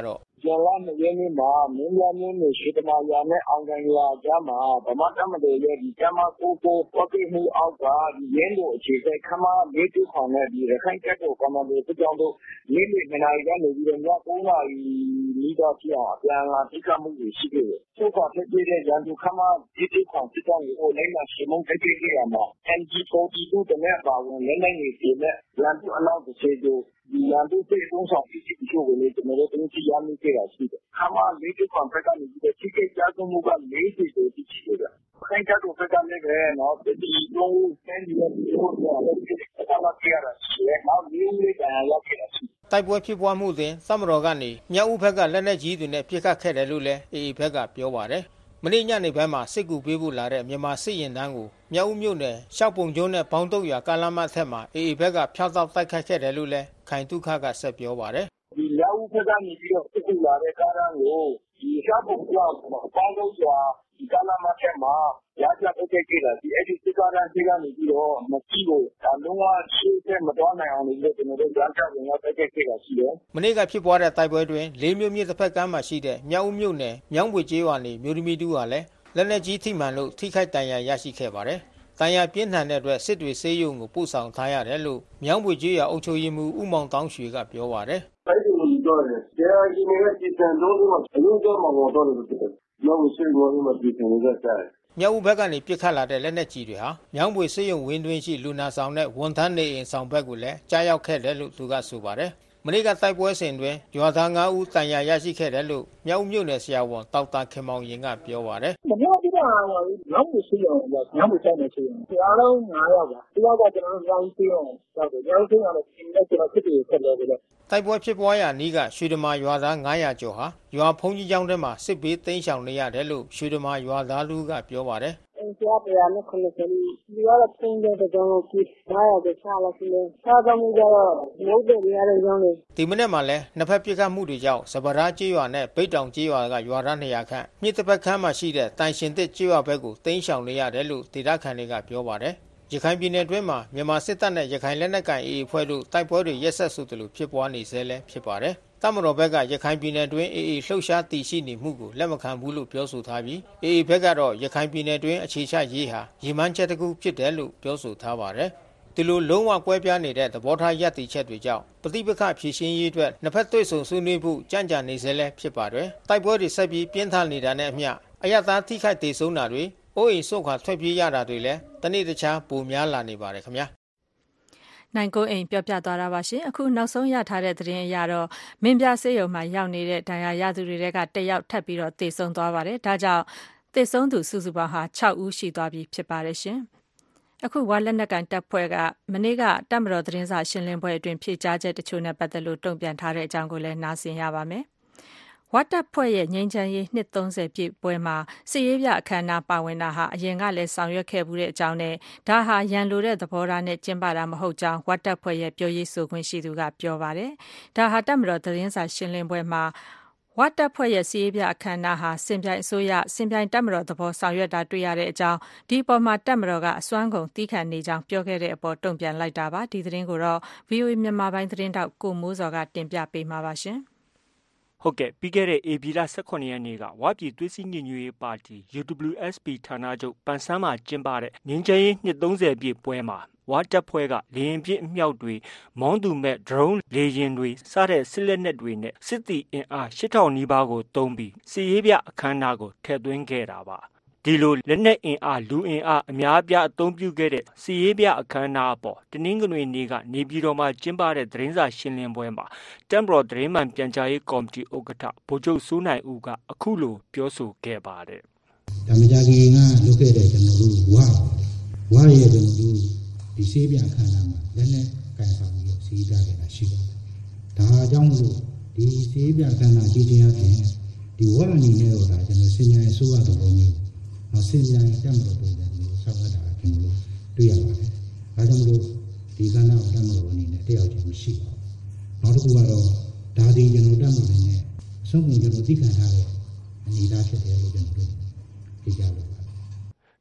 ပြန်လာမရင်းနေမှာမင်းများမျိုးနဲ့ရှိတမယာနဲ့အောင်ကန်ရွာကြမှာဗမာတမတော်ရဲ့ဒီကျမကိုပတ်ပြီးမှုအောက်ကဒီရင်းတို့အခြေစိုက်ခမာလေးတူခေါ်တဲ့ဒီရခိုင်တပ်တော်ကမ္ဘာလို့ကြောင်းတို့လေးလေးနှစ်နာရီကနေပြီးတော့ည9နာရီနီးတော့ပြအောင်ပြန်လာတိကမှုရှိခဲ့တယ်။ဆိုတော့ဖြစ်တဲ့ရန်သူခမာလေးတူခေါ်စစ်တောင်းကိုလည်းမရှင်းမတိုက်ကြရမှာ MG42 တနက်ပါဝင်လည်းနိုင်နေတယ်နဲ့ရန်သူအနောက်တစ်ချက်တို့ဒီရန်သူစိတ်သုံးဆောင်ဖြစ်ဖြစ်ချို့ကိုလည်းကျွန်တော်တို့တင်ပြရမိခဲ့တာရှိတယ်။ခမာလေးတူခေါ်ဖက်ကနေပြီးတော့ချိကိကြားဆုံးမှုက40ကိုတိရှိတယ်။ခိုင်ကြတော့ဖက်ကလည်းပဲနော်ဒီလိုစမ်းပြီးတော့ဒီလိုတော့ပြရတာရှိတယ်။နောက်လေးလေးတန်ရောက်ခဲ့တာရှိတယ်တိုက်ပွဲဖြစ်ပွားမှုတွင်စမတော်ကနေမြောက်ဦးဘက်ကလက်နက်ကြီးတွေနဲ့ပစ်ခတ်ခဲ့တယ်လို့လည်းအေအေဘက်ကပြောပါတယ်။မနေ့ညနေပိုင်းမှာစစ်ကူပေးဖို့လာတဲ့မြန်မာစစ်ရင်တန်းကိုမြောက်ဦးမြို့နယ်ရှောက်ပုံကျွန်းနဲ့ဘောင်းတုတ်ရွာကားလမ်းမထက်မှာအေအေဘက်ကဖျောက်တော့တိုက်ခိုက်ခဲ့တယ်လို့လည်းခိုင်တုခကဆက်ပြောပါတယ်။ဒီမြောက်ဦးဘက်ကနေပြီးတော့စစ်ကူလာတဲ့ကားလမ်းကိုဒီရှောက်ပုံကျွန်းဘောင်းတုတ်ရွာဒီကားလမ်းမထက်မှာရကြပုတ်ခဲ့တာဒီအဲ့ဒီစစ်ကားတန်းစီကနေပြီးတော့မကြည့်လို့ဒါလုံးဝရှေ့ဆက်မတော်နိုင်အောင်လို့ကျွန်တော်တို့ကြားချဝင်ရောက်တိုက်ခဲ့တာရှိတယ်။မနေ့ကဖြစ်ပွားတဲ့တိုက်ပွဲတွင်လေးမျိုးမြစ်တစ်ဖက်ကမ်းမှာရှိတဲ့မြောက်ဦးမြို့နယ်မြောင်းပွေကျေးရွာနေမြို့သမီးတူဟာလည်းလက်နက်ကြီးထိမှန်လို့ထိခိုက်ဒဏ်ရာရရှိခဲ့ပါတယ်။ဒဏ်ရာပြင်းထန်တဲ့အတွက်စစ်တွေဆေးရုံကိုပို့ဆောင်ထားရတယ်လို့မြောင်းပွေကျေးရွာအုပ်ချုပ်ရေးမှူးဦးမောင်တောင်းရွှေကပြောပါတယ်။တိုက်သူကြီးတော့တယ်။တရားကြီးနဲ့ပြည်စံတော့ဒီမှာအရင်ကမှတော့တယ်ဖြစ်တယ်။မြောင်းပွေဆေးရုံမှာပြည်စံနေတာကြားတယ်မြောက်ဦးဘက်ကနေပစ်ခတ်လာတဲ့လက်နက်ကြီးတွေဟာမြောင်းပွေစေယုံဝင်းတွင်းရှိလူနာဆောင်နဲ့ဝန်ထမ်းနေအိမ်ဆောင်ဘက်ကိုလည်းကြားရောက်ခဲ့တယ်လို့သူကဆိုပါတယ်။မနေ့ကတိုက်ပွဲစဉ်တွင်ရွာသား9ဦးတန်ရာရရှိခဲ့တယ်လို့မြောက်ဦးမြို့နယ်ဆရာဝန်ဒေါက်တာခင်မောင်ရင်ကပြောပါတယ်။မနေ့ကမြောင်းပွေစေယုံမြောင်းပွေတိုင်းနေစေယုံအားလုံး9ယောက်ပါ။ဒီတော့ကျွန်တော်တို့မြောင်းစေယုံရောက်တယ်။မြောင်းစေယုံလည်းဒီနေ့ကျွန်တော်ဖြစ်ပြီးဆက်လို့ပဲတိုက်ပွဲဖြစ်ပွားရာနီးကရွှေဓမာရွာသား900ကျော်ဟာရွာဖုံးကြီးကျောင်းထဲမှာစစ်ပေးသိမ်းရှောင်နေရတယ်လို့ရွှေဓမာရွာသားလူကပြောပါတယ်။ကျားတရားနဲ့90ဒီကတော့ပုံတဲ့ကြောင်းကိုပြ900ကျော်ချလာရှိတယ်။စားတော့မှုကြတော့မုတ်တယ်ရတဲ့ကြောင်းလေးဒီမနေ့မှလည်းနှစ်ဖက်ပြစ်ခတ်မှုတွေကြောင့်စပရာကျေးရွာနဲ့ဗိတ်တောင်ကျေးရွာကရွာသား200ခန့်မြစ်တစ်ဖက်ခမ်းမှာရှိတဲ့တိုင်ရှင်တစ်ကျေးရွာဘက်ကိုသိမ်းရှောင်နေရတယ်လို့ဒေသခံတွေကပြောပါတယ်။ရခိုင်ပြည်နယ်တွင်းမှာမြန်မာစစ်တပ်နဲ့ရခိုင်လက်နက်ကိုင်AAအဖွဲ့တို့တိုက်ပွဲတွေရက်ဆက်ဆိုသလိုဖြစ်ပွားနေဆဲလည်းဖြစ်ပါတယ်။တပ်မတော်ဘက်ကရခိုင်ပြည်နယ်တွင်း AA လှုပ်ရှားတည်ရှိနေမှုကိုလက်မခံဘူးလို့ပြောဆိုထားပြီး AA ဘက်ကတော့ရခိုင်ပြည်နယ်တွင်းအခြေချရေးဟာရည်မှန်းချက်တစ်ခုဖြစ်တယ်လို့ပြောဆိုထားပါတယ်။ဒီလိုလုံးဝကွဲပြားနေတဲ့သဘောထားရပ်တည်ချက်တွေကြောင့်ပဋိပက္ခဖြေရှင်းရေးအတွက်နှစ်ဖက်တွေ့ဆုံဆွေးနွေးဖို့ကြံ့ကြာနေဆဲလည်းဖြစ်ပါတယ်။တိုက်ပွဲတွေဆက်ပြီးပြင်းထန်နေတာနဲ့အမျှအယက်သားထိခိုက်ဒေဆုံးတာတွေအိုးအိမ်ဆုတ်ခွာထွက်ပြေးရတာတွေလည်းတနေ့တခြားပိုများလာနေပါတယ်ခင်ဗျာနိုင်ကိုအိမ်ပြောပြသွားတာပါရှင်အခုနောက်ဆုံးရထားတဲ့သတင်းအရတော့မင်းပြဆေးရုံမှာရောက်နေတဲ့ဒဏ်ရာရသူတွေကတယောက်ထပ်ပြီးတော့သေဆုံးသွားပါတယ်ဒါကြောင့်သေဆုံးသူစုစုပေါင်းဟာ6ဦးရှိသွားပြီဖြစ်ပါတယ်ရှင်အခုဝါလက်နက်ကန်တပ်ဖွဲ့ကမနေ့ကတပ်မတော်သတင်းစာရှင်းလင်းပွဲအတွင်းဖြေကြားချက်တချို့နဲ့ပတ်သက်လို့တုံ့ပြန်ထားတဲ့အကြောင်းကိုလည်းနားဆင်ရပါမယ်ဝတ်တပ်ဖွဲ့ရဲ့ငြိမ်းချမ်းရေးနှစ်30ပြည့်ပွဲမှာစစ်ရေးပြအခမ်းအနားပါဝင်တာဟာအရင်ကလည်းဆောင်ရွက်ခဲ့မှုတဲ့အကြောင်းနဲ့ဒါဟာရန်လိုတဲ့သဘောထားနဲ့ကျင်းပတာမဟုတ်ကြောင်းဝတ်တပ်ဖွဲ့ရဲ့ပြောရေးဆိုခွင့်ရှိသူကပြောပါတယ်။ဒါဟာတပ်မတော်သတင်းစာရှင်းလင်းပွဲမှာဝတ်တပ်ဖွဲ့ရဲ့စစ်ရေးပြအခမ်းအနားဟာစင်ပြိုင်အစိုးရစင်ပြိုင်တပ်မတော်သဘောဆောင်ရွက်တာတွေ့ရတဲ့အကြောင်းဒီအပေါ်မှာတပ်မတော်ကအစွမ်းကုန်တီးခံနေကြောင်းပြောခဲ့တဲ့အပေါ်တုံ့ပြန်လိုက်တာပါဒီသတင်းကိုတော့ VOA မြန်မာပိုင်းသတင်းတောက်ကိုမိုးစောကတင်ပြပေးမှာပါရှင်။ဟုတ်ကဲ့ပြီးခဲ့တဲ့ဧပြီလ18ရက်နေ့ကဝပြည်သွေးစည်းညီညွတ်ရေးပါတီ UWSP ဌာနချုပ်ပန်ဆန်းမှာကျင်းပတဲ့ငြိမ်းချမ်းရေးနှစ်30ပြည့်ပွဲမှာဝါတပ်ဖွဲ့ကလေရင်ပြစ်အမြောက်တွေမောင်းသူမဲ့ဒရုန်းလေရင်တွေစတဲ့စစ်လက်နက်တွေနဲ့စစ်သည်အင်အား8000နီးပါးကိုသုံးပြီးစစ်ရေးပြအခမ်းအနားကိုထည့်သွင်းခဲ့တာပါဒီလိုလက်နက်အင်အားလူအင်အားအများအပြားအသုံးပြုခဲ့တဲ့စီရေးပြအခမ်းအနားအပေါ်တနင်္ဂနွေနေ့ကနေပြည်တော်မှာကျင်းပတဲ့သတင်းစာရှင်းလင်းပွဲမှာတပ်မတော်သတင်းမှန်ပြန်ကြားရေးကော်မတီဥက္ကဋ္ဌဗိုလ်ချုပ်စိုးနိုင်ဦးကအခုလိုပြောဆိုခဲ့ပါတယ်။ဒါမကြခင်ကလုပ်ခဲ့တဲ့ကျွန်တော်တို့ဝရဲ့ကျွန်တော်တို့ဒီစီးပြအခမ်းအနားမှာလက်နက်ကင်ဆောင်ပြီးစီးပြခဲ့တာရှိပါတယ်။ဒါကြောင့်မလို့ဒီစီးပြအခမ်းအနားကြီးချင်းအပြင်ဒီဝအနေနဲ့တော့ဒါကျွန်တော်စင်ညာအစိုးရတော်မျိုးစင်ညာတက်မလို့ပုံစံမျိုးဆောက်ရတာကျွန်တော်တို့တွေ့ရပါတယ်။ဒါကြောင့်မလို့ဒီကဏ္ဍကိုတက်မလို့အနေနဲ့တယောက်ချင်းမရှိပါဘူး။နောက်တစ်ခုကတော့ဒါဒီကျွန်တော်တက်မလို့နဲ့အဆုံးကိုကျွန်တော်သိခံထားတဲ့အနေအထားဖြစ်တယ်လို့ကျွန်တော်တို့သိကြလို့ပါ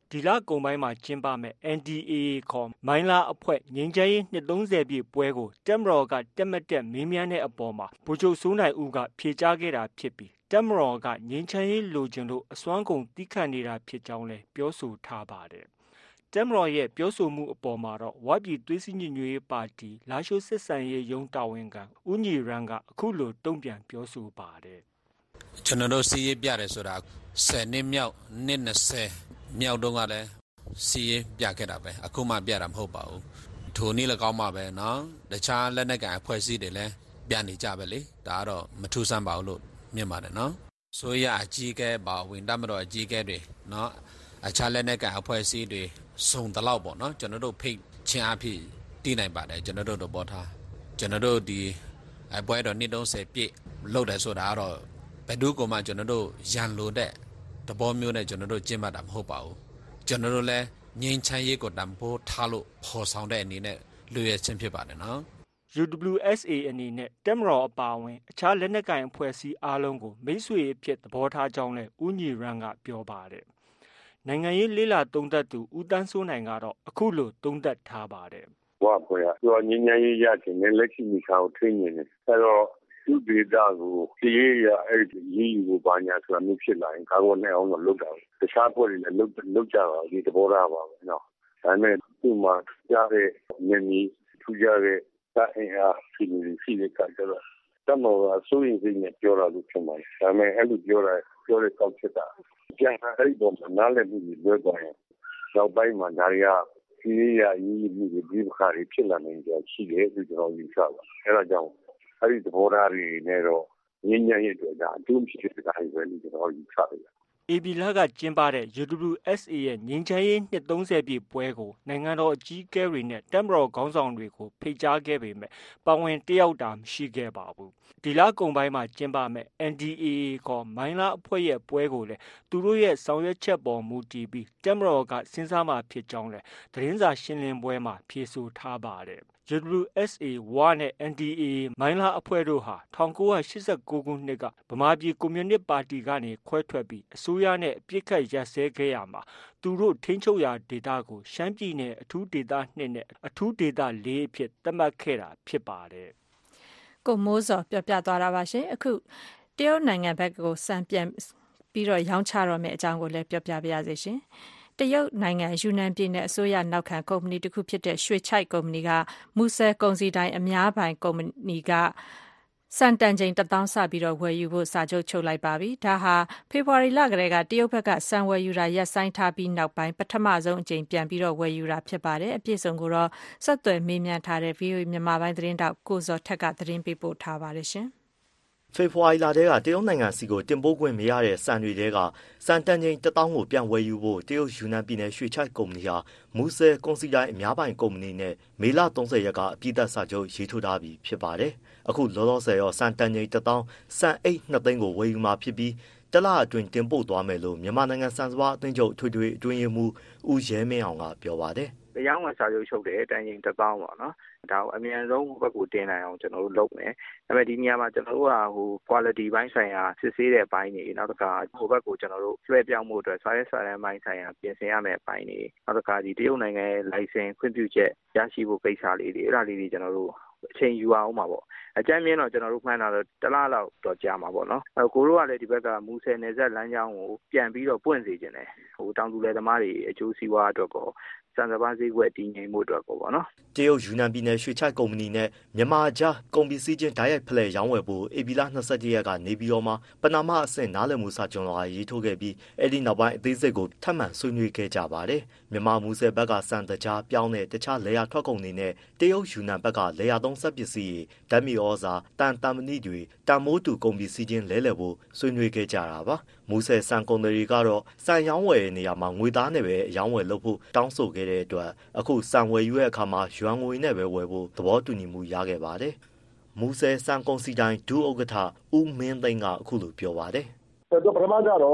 ဒီလကုန်ပိုင်းမှာကျင်းပမဲ့ NDAA ခေါ်မိုင်းလားအဖွဲ့ငြိမ်းချမ်းရေးနှစ်30ပြည့်ပွဲကိုတပ်မတော်ကတက်မတက်မေးမြန်းတဲ့အပေါ်မှာဗိုလ်ချုပ်စိုးနိုင်ဦးကဖြေကြားခဲ့တာဖြစ်ပြီးတပ်မတော်ကငြိမ်းချမ်းရေးလိုချင်လို့အစွမ်းကုန်တီးခတ်နေတာဖြစ်ကြောင်းလည်းပြောဆိုထားပါတယ်။တပ်မတော်ရဲ့ပြောဆိုမှုအပေါ်မှာတော့ဝပြည်သွေးစည်းညီညွတ်ရေးပါတီလာရှိုးစစ်ဆန်ရေးရုံးတာဝန်ခံဦးညီရန်ကအခုလိုတုံ့ပြန်ပြောဆိုပါတယ်။ကျွန်တော်တို့စီးရေးပြတယ်ဆိုတာ10နှစ်မြောက်နှစ်20မြောက်တုန်းကလည်းစီးရေးပြခဲ့တာပဲအခုမှပြတာမဟုတ်ပါဘူးထိုနည်းလည်းကောင်းမှပဲเนาะတခြားလက်နက်ကိုင်အဖွဲ့အစည်းတွေလည်းပြနေကြပဲလေဒါကတော့မထူးဆန်းပါဘူးလို့မြင်ပါတယ်เนาะဆိုရအကြီးကဲပါဝင်တတ်မတော်အကြီးကဲတွေเนาะအခြားလက်နက်ကိုင်အဖွဲ့အစည်းတွေစုံတလောက်ပေါ့เนาะကျွန်တော်တို့ဖိတ်ချင်းအဖြစ်တည်နိုင်ပါတယ်ကျွန်တော်တို့တော့ပေါ်ထားကျွန်တော်တို့ဒီအပွဲတော်နှစ်30ပြည့်လုပ်တယ်ဆိုတာကတော့ဘယ်သူကမှကျွန်တော်တို့ရန်လိုတဲ့တဘောမျိုးနဲ့ကျွန်တော်တို့ကျင့်မှတ်တာမဟုတ်ပါဘူးကျွန်တော်တို့လည်းငြိမ်းချမ်းရေးကိုတန်ဖိုးထားလို့ဖော်ဆောင်တဲ့အနေနဲ့လူရဲချင်းဖြစ်ပါတယ်နော် UWSA အနေနဲ့တပ်မတော်အပါအဝင်အခြားလက်နက်ကိုင်အဖွဲ့အစည်းအားလုံးကိုမိတ်ဆွေအဖြစ်သဘောထားကြောင်းလည်းဦးညီရန်ကပြောပါတယ်နိုင်ငံရေးလေးလာသုံးသပ်သူဦးတန်းစိုးနိုင်ကတော့အခုလိုသုံးသပ်ထားပါတယ်ဝါပေါ်ရသူငင်းငယ်ရေးရခြင်းနဲ့လက်ရှိမိခါကိုထိနေတယ်အဲတော့သူဒေတာကိုဒီရအဲ့ဒီရေးကိုဘာညာဆိုတာမျိုးဖြစ်လာရင်ကာကွယ်နိုင်အောင်လုပ်တာတခြားဖွဲ့တွေလည်းလုပ်ကြတာဒီသဘောထားပါပဲနော်ဒါပေမဲ့သူ့မှာကြားတဲ့နည်းနည်းထူးခြားတဲ့တိုင်းအားရှိတဲ့ကကြတော့တမောအစိုးရစိတ်နဲ့ပြောတာလို့ဖြစ်မှာဒါပေမဲ့အဲ့လိုပြောတဲ့ကောက်ချက်တာပြန်အဲ့ဒီတော့နားလည်မှုတွေလွဲသွားရင်နောက်ပိုင်းမှာဒါတွေကဒီရရေးမှုတွေဒီခါတွေဖြစ်လာနိုင်ကြရှိတယ်လို့ကျွန်တော်ယူဆပါအဲ့ဒါကြောင့်အဲ့ဒီသဘောထားတွေနဲ့တော့ငြင်းညံ့ရဲ့အတွက်ဒါအထူးဖြစ်တဲ့တိုင်းပဲလို့ကျွန်တော်ယူဆပါတယ် AB လကကျင်းပတဲ့ UWSA ရဲ့ငြိမ်းချမ်းရေးနှစ်30ပြည့်ပွဲကိုနိုင်ငံတော်အကြီးအကဲတွေနဲ့တပ်မတော်ခေါင်းဆောင်တွေကိုဖိတ်ကြားခဲ့ပေမဲ့ပါဝင်တက်ရောက်တာမရှိခဲ့ပါဘူး။ဒီလကုန်ပိုင်းမှာကျင်းပမဲ့ NDAA ခေါ်မိုင်းလားအဖွဲ့ရဲ့ပွဲကိုလည်းသူတို့ရဲ့ဆောင်ရွက်ချက်ပေါ်မူတည်ပြီးတပ်မတော်ကစဉ်းစားမှဖြစ်ကြောင်းလည်းသတင်းစာရှင်းလင်းပွဲမှာဖြေဆိုထားပါတယ်။ UWSA ဝါနဲ့ NDAA မိုင်းလားအဖွဲ့တို့ဟာ1989ခုနှစ်ကဗမာပြည်ကွန်မြူနစ်ပါတီကနေခွဲထွက်ပြီးအစိုးရနဲ့အပြစ်ခတ်ရပ်စဲခဲ့ရမှာသူတို့ထိန်းချုပ်ရာဒေသကိုရှမ်းပြည်နယ်အထူးဒေသ2နဲ့အထူးဒေသ4အဖြစ်သတ်မှတ်ခဲ့တာဖြစ်ပါတယ်။ကိုမိုးစောပြောပြသွားတာပါရှင်။အခုတရုတ်နိုင်ငံဘက်ကိုစံပြန်ပြီးတော့ရောင်းချတော့မယ့်အကြောင်းကိုလည်းပြောပြပါရစေရှင်။တရုတ်နိုင်ငံယူနန်ပြည်နယ်အစိုးရနောက်ခံကုမ္ပဏီတစ်ခုဖြစ်တဲ့ရွှေချိုက်ကုမ္ပဏီကမူဆယ်ကုန်စည်တိုင်းအများပိုင်ကုမ္ပဏီကစံတန်ချိန်1000စပြီးတော့ဝယ်ယူဖို့စာချုပ်ချုပ်လိုက်ပါပြီ။ဒါဟာဖေဖော်ဝါရီလကတည်းကတရုတ်ဘက်ကစံဝယ်ယူတာရပ်ဆိုင်းထားပြီးနောက်ပိုင်းပထမဆုံးအကြိမ်ပြန်ပြီးတော့ဝယ်ယူတာဖြစ်ပါတယ်။အပြည့်စုံကိုတော့ဆက်သွယ်မေးမြန်းထားတဲ့ VOA မြန်မာပိုင်းသတင်းတောက်ကိုဇော်ထက်ကသတင်းပေးပို့ထားပါတယ်ရှင်။ဖေဖော်ဝါရီလတည်းကတရုတ်နိုင်ငံစီကိုတင်ပို့ခွင့်မရတဲ့စံတွေတဲကစံတန်ချိန်1000ကိုပြန်ဝယ်ယူဖို့တရုတ်ယူနန်ပြည်နယ်ရွှေချိုက်ကုမ္ပဏီဟာမူဆယ်ကုန်စည်တိုင်းအများပိုင်ကုမ္ပဏီနဲ့မေလ30ရက်ကအပြည့်သက်စာချုပ်ရေးထိုးထားပြီးဖြစ်ပါတယ်။အခုလောလောဆယ်ရောစံတန်ချိန်1000စံအိတ်2သိန်းကိုဝယ်ယူမှာဖြစ်ပြီးတလအတွင်းတင်ပို့သွားမယ်လို့မြန်မာနိုင်ငံစံစပါးအသင်းချုပ်ထွေထွေအတွင်းရေးမှူးဦးရဲမင်းအောင်ကပြောပါတယ်။တရားဝင်စာချုပ်ချုပ်တယ်တန်ချိန်1000ပေါ့နော်။ဒါကိုအမြန်ဆုံးဘက်ကိုတင်နိုင်အောင်ကျွန်တော်တို့လုပ်မယ်။ဒါပေမဲ့ဒီနေရာမှာကျွန်တော်တို့ကquality ဘိုင်းဆိုင်ရာစစ်ဆေးတဲ့ဘိုင်းတွေနောက်တစ်ခါဟိုဘက်ကိုကျွန်တော်တို့လွှဲပြောင်းမှုအတွက်စာရေးစာတမ်းဘိုင်းဆိုင်ရာပြင်ဆင်ရမယ့်ဘိုင်းတွေနောက်တစ်ခါဒီတရုတ်နိုင်ငံရဲ့ license ခွင့်ပြုချက်ရရှိဖို့ကိစ္စလေးတွေအဲ့ဒါလေးတွေကျွန်တော်တို့အချိန်ယူအောင်ပါပေါ့အကြမ်းမြင်တော့ကျွန်တော်တို့မှန်းတာတော့တစ်လလောက်တော့ကြာမှာပေါ့နော်ကိုတို့ကလည်းဒီဘက်ကမူဆယ်နယ်စပ်လမ်းကြောင်းကိုပြန်ပြီးတော့ပွင့်စေခြင်းတယ်တောင်သူလယ်သမားတွေအကျိုးစီးပွားအတွက်ကိုစံစပါးဈေးကွက်တည်ငြိမ်မှုအတွက်ပေါ့နော်တရုတ်ယူနန်ပြည်နယ်ရွှေချိုက်ကုမ္ပဏီနဲ့မြန်မာကြားကုန်ပစ္စည်းချင်းဓာတ်ရိုက်ဖလှယ်ရောင်းဝယ်ဖို့ဧပြီလ21ရက်ကနေပြီးတော့မှပနာမအဆင့်နားလည်မှုစာချုပ်လွှာရေးထိုးခဲ့ပြီးအဲ့ဒီနောက်ပိုင်းအသေးစိတ်ကိုထပ်မံဆွေးနွေးခဲ့ကြပါတယ်မြန်မာမူဆယ်ဘက်ကစံတကြားပြောင်းတဲ့တခြားလေယာထွက်ကုန်တွေနဲ့တရုတ်ယူနန်ဘက်ကလေယာသုံးစက်ပစ္စည်းဓာတ်မြေဩဇာတန်မဏိတွေတန်မိုးတူကုန်ပစ္စည်းချင်းလဲလှယ်ဖို့ဆွေးနွေးခဲ့ကြတာပါမူဆယ်စံကုန်တွေကတော့စံရောင်းဝယ်နေရာမှာငွေသားနဲ့ပဲအရောင်းဝယ်လုပ်ဖို့တောင်းဆိုခဲ့တဲ့အတွက်အခုစံဝယ်ယူတဲ့အခါမှာယွမ်ငွေနဲ့ပဲဝယ်ဖို့သဘောတူညီမှုရခဲ့ပါတယ်။မူဆယ်စံကုန်စီတိုင်းဒုဥက္ကဋ္ဌဦးမင်းသိန်းကအခုလိုပြောပါတယ်။ပထမကတော့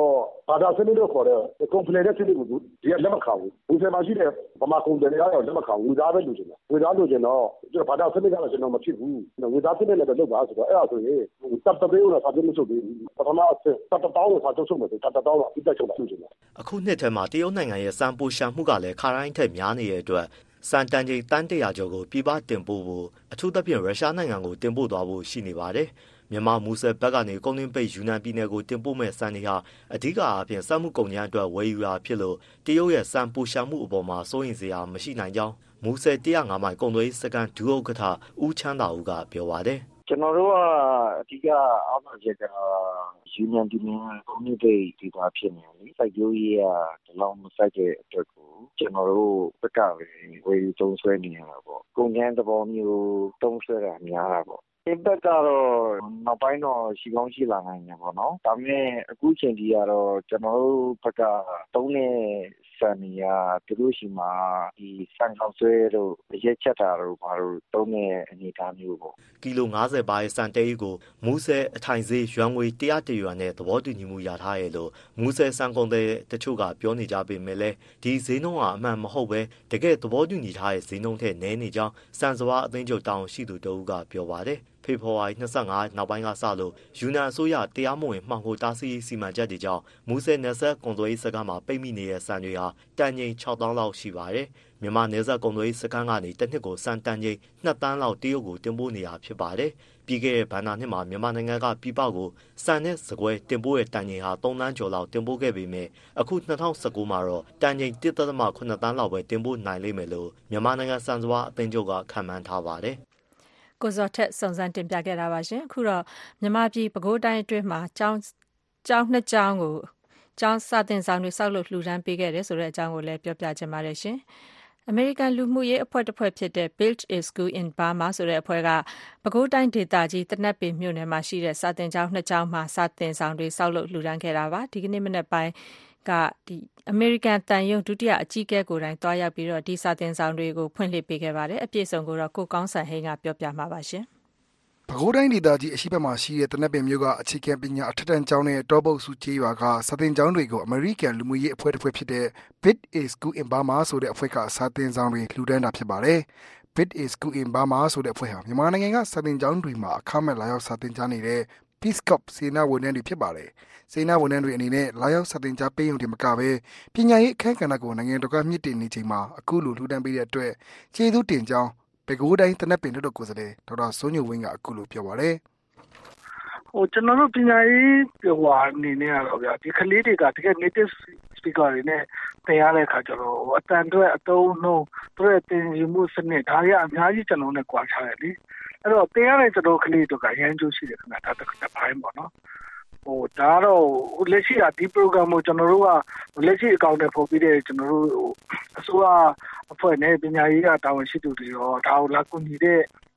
ဘာသာစနစ်လို့ခေါ်တဲ့ complaint တဲ့စနစ်ကိုဒီကလက်မခံဘူး။ဘူးဆယ်မှာရှိတဲ့ဗမာကုန်တယ်တွေကတော့လက်မခံဘူး။ဝေသားပဲလိုချင်တယ်။ဝေသားလိုချင်တော့ကျွန်တော်ဘာသာစနစ်ကတော့ကျွန်တော်မဖြစ်ဘူး။ဝေသားစနစ်လည်းပဲလုပ်ပါဆိုတော့အဲ့ဒါဆိုရင်တပ်တပေးလို့စာချုပ်မချုပ်ဘူး။ပထမအဆင့်တပ်တပေါင်းကိုစာချုပ်ချုပ်မယ်ဆိုတပ်တပေါင်းတော့အပြတ်ချုပ်တာလို့ချင်တယ်။အခုနှစ်ထဲမှာတရုတ်နိုင်ငံရဲ့စံပိုရှာမှုကလည်းခါတိုင်းထက်များနေတဲ့အတွက်စံတန်ချိန်တန်း100ကျော်ကိုပြည်ပတင်ပို့ဖို့အထူးသဖြင့်ရုရှားနိုင်ငံကိုတင်ပို့သွားဖို့ရှိနေပါတယ်။မြန်မာမူဆယ်ဘက်ကနေကုန်းတွင်းပိတ်ယူနန်ပြည်နယ်ကိုတင်ပို့မဲ့စံတွေဟာအဓိကအားဖြင့်စက်မှုကုန်ကျန်းအတွက်ဝယ်ယူတာဖြစ်လို့တရုတ်ရဲ့စံပိုရှာမှုအပေါ်မှာစိုးရိမ်စရာမရှိနိုင်ကြောင်းမူဆယ်105မိုင်ကုန်သွယ်ရေးစကန်ဒူဥက္ကဋ္ဌဦးချမ်းသာဦးကပြောပါတယ်။ကျွန်တော်တို့ကအဓိကအားသာချက်ကယူနန်ပြည်နယ်ကုန်းတွင်းပိတ်ဒေသဖြစ်နေတယ်။စိုက်ပျိုးရေးကဒီလောက်မစိုက်တဲ့အတွက်ကိုကျွန်တော်တို့ဘက်ကပဲဝယ်ယူသုံးစွဲနေရတာပေါ့။ကုန်ကျန်းသဘောမျိုးသုံးစွဲတာများတာပေါ့။ဒီဘက်ကတော့နောက်ပိုင်းတော့ရှိကောင်းရှိလာနိုင်တယ်ပေါ့နော်။ဒါပေမဲ့အခုချိန်ကြီးကတော့ကျွန်တော်တို့ဘက်ကသုံးတဲ့စံနေရသူတို့ရှိမှာဒီစံကောက်ဆွဲတို့ရက်ချက်တာတို့ဘာလို့သုံးတဲ့အနေအထားမျိုးပေါ့ကီလို90ပါးရဲ့စံတဲကြီးကိုမူဆယ်အထိုင်ဈေးရွမ်ငွေ100ရွာနဲ့သဘောတူညီမှုရထားရဲ့လို့မူဆယ်စံကုန်တဲ့တချို့ကပြောနေကြပေမဲ့လည်းဒီဈေးနှုန်းကအမှန်မဟုတ်ပဲတကယ်သဘောတူညီထားတဲ့ဈေးနှုန်းထက်နည်းနေကြောင်းစံစဝါအသိန်းချုပ်တောင်ရှိသူတဦးကပြောပါတယ်ဖေဖော်ဝါရီ25နောက်ပိုင်းကစလို့ယူနန်အစိုးရတရားမဝင်မှောင်ခိုတားဆီးရေးစီမံချက်တွေကြောင့်မူဆယ်နယ်စပ်ကုန်သွယ်ရေးစခန်းမှာပိတ်မိနေတဲ့စံတွေဟာတန်ချိန်6000လောက်ရှိပါတယ်။မြန်မာနယ်စပ်ကုန်သွယ်ရေးစခန်းကနေတစ်နှစ်ကိုစံတန်ချိန်2တန်းလောက်တရုတ်ကိုတင်ပို့နေတာဖြစ်ပါတယ်။ပြီးခဲ့တဲ့ဘဏ္ဍာနှစ်မှာမြန်မာနိုင်ငံကပြည်ပကိုစံနဲ့စကွဲတင်ပို့တဲ့တန်ချိန်ဟာ3တန်းကျော်လောက်တင်ပို့ခဲ့ပေမဲ့အခု2019မှာတော့တန်ချိန်1.8တန်းလောက်ပဲတင်ပို့နိုင်လိမ့်မယ်လို့မြန်မာနိုင်ငံစံစဝါအသင်းချုပ်ကခန့်မှန်းထားပါတယ်။ကိုဇော်ထက်စုံစမ်းတင်ပြခဲ့တာပါရှင်အခုတော့မြန်မာပြည်ပဲခူးတိုင်းအတွင်းမှာကျောင်းနှစ်ကျောင်းကိုကျောင်းစာသင်ဆောင်တွေစောက်လို့လှူဒန်းပေးခဲ့တယ်ဆိုတဲ့အကြောင်းကိုလည်းပြောပြချင်ပါတယ်ရှင်အမေရိကန်လူမှုရေးအဖွဲ့တစ်ဖွဲ့ဖြစ်တဲ့ Build a School in Burma ဆိုတဲ့အဖွဲ့ကပဲခူးတိုင်းဒေသကြီးတနက်ပင်မြို့နယ်မှာရှိတဲ့စာသင်ကျောင်းနှစ်ကျောင်းမှာစာသင်ဆောင်တွေစောက်လို့လှူဒန်းခဲ့တာပါဒီကနေ့မနေ့ပိုင်းကဒီအမေရိကန်တန်ယုံဒုတိယအကြီးအကဲကိုယ်တိုင်တွားရောက်ပြီးတော့ဒီစာသင်ဆောင်တွေကိုဖွင့်လှစ်ပေးခဲ့ပါတယ်အပြည့်စုံကိုတော့ကိုကောင်းစံဟိန်းကပြောပြမှာပါရှင်ပဲခူးတိုင်းဒေသကြီးအရှိဘက်မှာရှိတဲ့တနက်ပင်မြို့ကအခြေခံပညာအထက်တန်းကျောင်းနဲ့တောပုတ်စုကျေးရွာကစာသင်ကျောင်းတွေကိုအမေရိကန်လူမှုရေးအဖွဲ့တစ်ဖွဲ့ဖြစ်တဲ့ Build a School in Burma ဆိုတဲ့အဖွဲ့ကစာသင်ဆောင်တွေလှူဒန်းတာဖြစ်ပါတယ်Build a School in Burma ဆိုတဲ့အဖွဲ့ဟာမြန်မာနိုင်ငံကစာသင်ကျောင်းတွေမှာအခမဲ့လာရောက်စာသင်ကြားနေတဲ့ Peace Corps စေနာဝန်ထမ်းတွေဖြစ်ပါတယ်စေနာဝန်ထမ်းတွေအနေနဲ့လာရောက်စာသင်ကြားပေးရုံတင်မကပဲပညာရေးအခမ်းကဏ္ဍကိုနိုင်ငံတော်ကမြင့်တင်နေချိန်မှာအခုလိုလှူဒန်းပေးတဲ့အတွက်ကျေးဇူးတင်ကြောင်းပဲခူးတိုင်းတနက်ပင်တို့ကိုယ်စားလှယ်ဒေါက်တာစိုးညိုဝင်းကအခုလိုပြောပါတယ်ကျွန်တော်တို့ပညာရေးအနေနဲ့ကတော့ဗျာဒီကလေးတွေကတကယ် native speaker တွေနဲ့သင်ရတဲ့အခါကျတော့အတန်အတွက်အသုံးနှုန်းသူရဲ့သင်ယူမှုစနစ်ဒါတွေကအများကြီးကျွန်တော်နဲ့ကြွားချရတယ်လေအဲ့တော့သင်ရတဲ့ကျွန်တော်ကလေးတွေကရန်ကျိုးရှိတယ်ခင်ဗျာဒါတစ်ပိုင်းပေါ့နော်ဒါတော့လက်ရှိဒီ program ကိုကျွန်တော်တို့ကလက်ရှိအကောင့်နဲ့ပို့ပြီးတဲ့ကျွန်တော်တို့အစိုးရအဖွဲ့နဲ့ပညာရေးကတာဝန်ရှိသူတွေရောဒါကိုလာကူညီတဲ့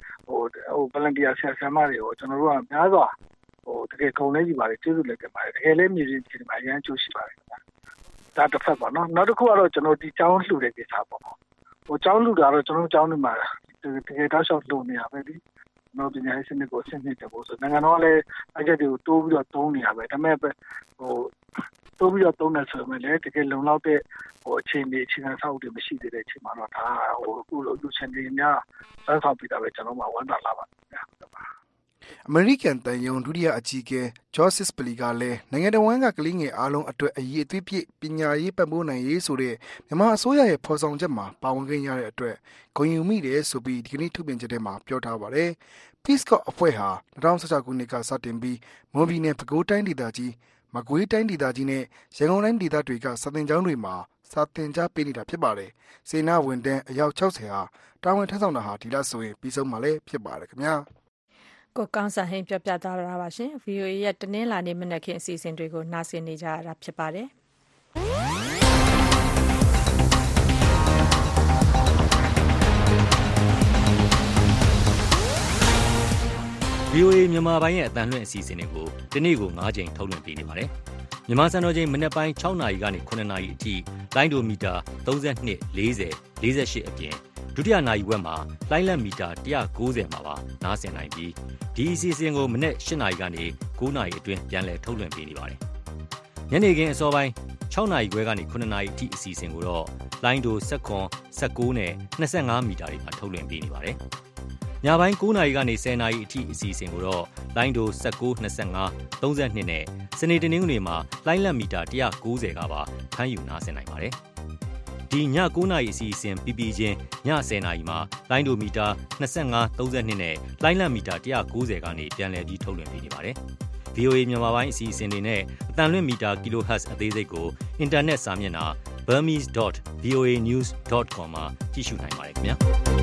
volunteer ဆရာဆရာမတွေကိုကျွန်တော်တို့ကများစွာတကယ်ကုန်လေးကြီးပါတယ်ကျေးဇူးလည်းတင်ပါတယ်တကယ်လည်းမြေပြင်ချိန်မှာအရန်ကျိုးရှိပါတယ်ဒါတစ်ဖက်ပေါ့နော်နောက်တစ်ခုကတော့ကျွန်တော်ဒီကျောင်းလှူတဲ့ကိစ္စပေါ့ကျောင်းလှူတာတော့ကျွန်တော်ကျောင်းတွေမှာတကယ်တောက်လျှောက်လှူနေရပဲဒီနော်ပညာရေးစနစ်ကိုဆင့်နေတဲ့ပို့ဆိုနိုင်ငံတော်ကလည်းအကြက်တွေကိုတိုးပြီးတော့သုံးနေရပဲဒါပေမဲ့တိုးပြီးတော့သုံးနေဆိုရင်လည်းတကယ်လုံလောက်တဲ့အခြေခံဆောက်တွေမရှိသေးတဲ့အချိန်မှာတော့ဒါအခုလိုလူချင်းတွေများစမ်းဆောင်ပြီးတာပဲကျွန်တော်မှဝမ်းသာလာပါတယ်အမေရိကန်တန်ယုံဒုတိယအကြီးအကဲဂျော့စစ်ပလီကလည်းနိုင်ငံတော်ဝန်ကကလေးငယ်အားလုံးအတွက်အရေးအသွေးပြည့်ပညာရေးပတ်မိုးနိုင်ရေးဆိုတဲ့မြန်မာအစိုးရရဲ့ဖော်ဆောင်ချက်မှာပါဝင်ခွင့်ရတဲ့အတွက်ဂုဏ်ယူမိတယ်ဆိုပြီးဒီကနေ့ထုတ်ပြန်ချက်ထဲမှာပြောထားပါတယ်။ Peace Corps အဖွဲ့ဟာ2016ခုနှစ်ကစတင်ပြီးမွန်ပြည်နယ်ပဲခူးတိုင်းဒေသကြီးမကွေးတိုင်းဒေသကြီးနဲ့ရန်ကုန်တိုင်းဒေသတွေကစာသင်ကျောင်းတွေမှာစာသင်ကြားပေးနေတာဖြစ်ပါတယ်။စေနာဝန်ထမ်းအယောက်60ဟာတာဝန်ထမ်းဆောင်တာဟာဒီလဆိုရင်ပြီးဆုံးမှလည်းဖြစ်ပါတယ်ခင်ဗျာ။ကိုကောင်းစံဟိန်းပြောပြသွားတာပါရှင် VOA ရဲ့တနင်္လာနေ့မနက်ခင်းအစီအစဉ်တွေကိုနားဆင်နေကြရတာဖြစ်ပါတယ်။ VOA မြန်မာပိုင်းရဲ့အတန်လွှင့်အစီအစဉ်တွေကိုဒီနေ့ကို9ချိန်ထုတ်လွှင့်ပေးနေပါတယ်။မြန်မာစံတော်ချိန်မနက်ပိုင်း6နာရီကနေ9နာရီအထိလိုင်းဒိုမီတာ32 40 48အပြင်ဒုတိယနာရီဝက်မှာလိုင်းလက်မီတာ190မှာပါနားဆင်နိုင်ပြီးဒီအစီအစဉ်ကိုမနေ့8နာရီကနေ9နာရီအတွင်းပြန်လည်ထုတ်လွှင့်ပေးနေပါတယ်။ညနေခင်းအစောပိုင်း6နာရီခွဲကနေ9နာရီအထိအစီအစဉ်ကိုတော့လိုင်းဒို16 19နဲ့25မီတာတွေမှာထုတ်လွှင့်ပေးနေပါတယ်။ညပိုင်း9နာရီကနေ10နာရီအထိအစီအစဉ်ကိုတော့လိုင်းဒို19 25 32နဲ့စနေတနင်္ဂနွေမှာလိုင်းလက်မီတာ190ကပါဖမ်းယူနားဆင်နိုင်ပါတယ်။ဒီည9နာရီအစီအစဉ်ပြီးချင်းည10နာရီမှာလိုင်းဒိုမီတာ25 32နဲ့လိုင်းလက်မီတာ190ကနေပြန်လည်ပြီးထုတ်လွှင့်ပေးနေပါတယ်။ VOA မြန်မာပိုင်းအစီအစဉ်တွေနဲ့အတန်လွင့်မီတာ kHz အသေးစိတ်ကိုအင်တာနက်စာမျက်နှာ burmese.voanews.com မှာကြည့်ရှုနိုင်ပါတယ်ခင်ဗျာ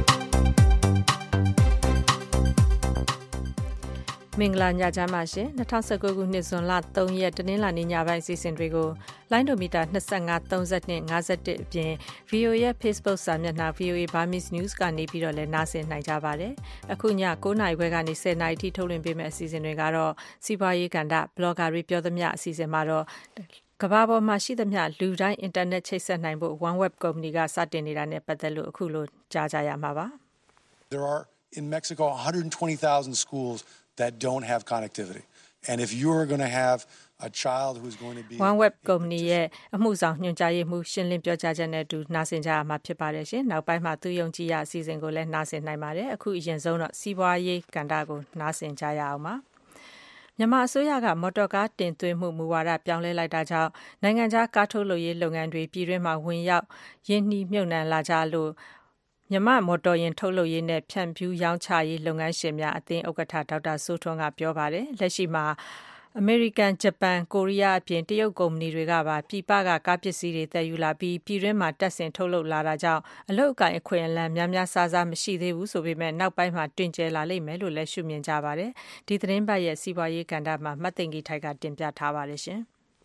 မင်္ဂလာညချမ်းပါရှင်2019ခုနှစ်ဇွန်လ3ရက်တနင်္လာနေ့ညပိုင်းအစီအစဉ်တွေကိုလိုင်းဒိုမီတာ25 32 51အပြင် VOA ရဲ့ Facebook စာမျက်နှာ VOA Burmese News ကနေပြီးတော့လည်းနားဆင်နိုင်ကြပါတယ်အခုည9နာရီခွဲကနေ10နာရီထိထုတ်လွှင့်ပေးမယ့်အစီအစဉ်တွေကတော့စီးပွားရေးကဏ္ဍ blogger တွေပြောသမျှအစီအစဉ်မှာတော့ကမ္ဘာပေါ်မှာရှိသမျှလူတိုင်းအင်တာနက်ချိတ်ဆက်နိုင်ဖို့ OneWeb ကုမ္ပဏီကစတင်နေတာနဲ့ပတ်သက်လို့အခုလိုကြားကြရမှာပါ There are in Mexico 120,000 schools that don't have connectivity. And if you're going to have a child who's going to be OneWeb ကုမ္ပဏီရဲ့အမှုဆောင်ညွှန်ကြားရေးမှူးရှင်းလင်းပြောကြားချက်နဲ့အတူနားဆင်ကြရမှာဖြစ်ပါတယ်ရှင်။နောက်ပိုင်းမှာသူယုံကြည်ရအစီအစဉ်ကိုလည်းနားဆင်နိုင်ပါတယ်။အခုအရင်ဆုံးတော့စီးပွားရေးကဏ္ဍကိုနားဆင်ကြရအောင်ပါ။မြန်မာအစိုးရကမော်တော်ကားတင်သွင်းမှုမူဝါဒပြောင်းလဲလိုက်တာကြောင့်နိုင်ငံခြားကားထုတ်လုပ်ရေးလုပ်ငန်းတွေပြည်တွင်းမှာဝင်ရောက်ရင်းနှီးမြှုပ်နှံလာကြလို့မြန်မာမော်တော်ယာဉ်ထုတ်လုပ်ရေးနဲ့ဖြန့်ဖြူးရောင်းချရေးလုပ်ငန်းရှင်များအသင်းဥက္ကဋ္ဌဒေါက်တာစိုးထွန်းကပြောပါတယ်လက်ရှိမှာအမေရိကန်ဂျပန်ကိုရီးယားအပြင်တရုတ်ကုမ္ပဏီတွေကပါပြည်ပကကားပစ္စည်းတွေတည်ယူလာပြီးပြည်တွင်းမှာတပ်ဆင်ထုတ်လုပ်လာတာကြောင့်အလုပ်အကိုင်အခွင့်အလမ်းများများစားစားမရှိသေးဘူးဆိုပေမဲ့နောက်ပိုင်းမှာတွင်ကျယ်လာလိမ့်မယ်လို့လည်းရှုမြင်ကြပါတယ်ဒီသတင်းပတ်ရဲ့စီးပွားရေးကဏ္ဍမှာမှတ်သိင်္ဂီထိုက်ကတင်ပြထားပါတယ်ရှင်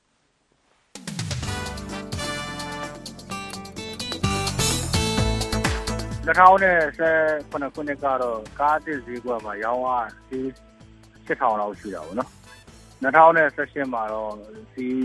2019ခုနှစ်ကတော့ကားအသစ်ဈေးကွက်မှာရောင်းအားစီး8000လောက်ရှိတာပေါ့နော်2018မှာတော့စီး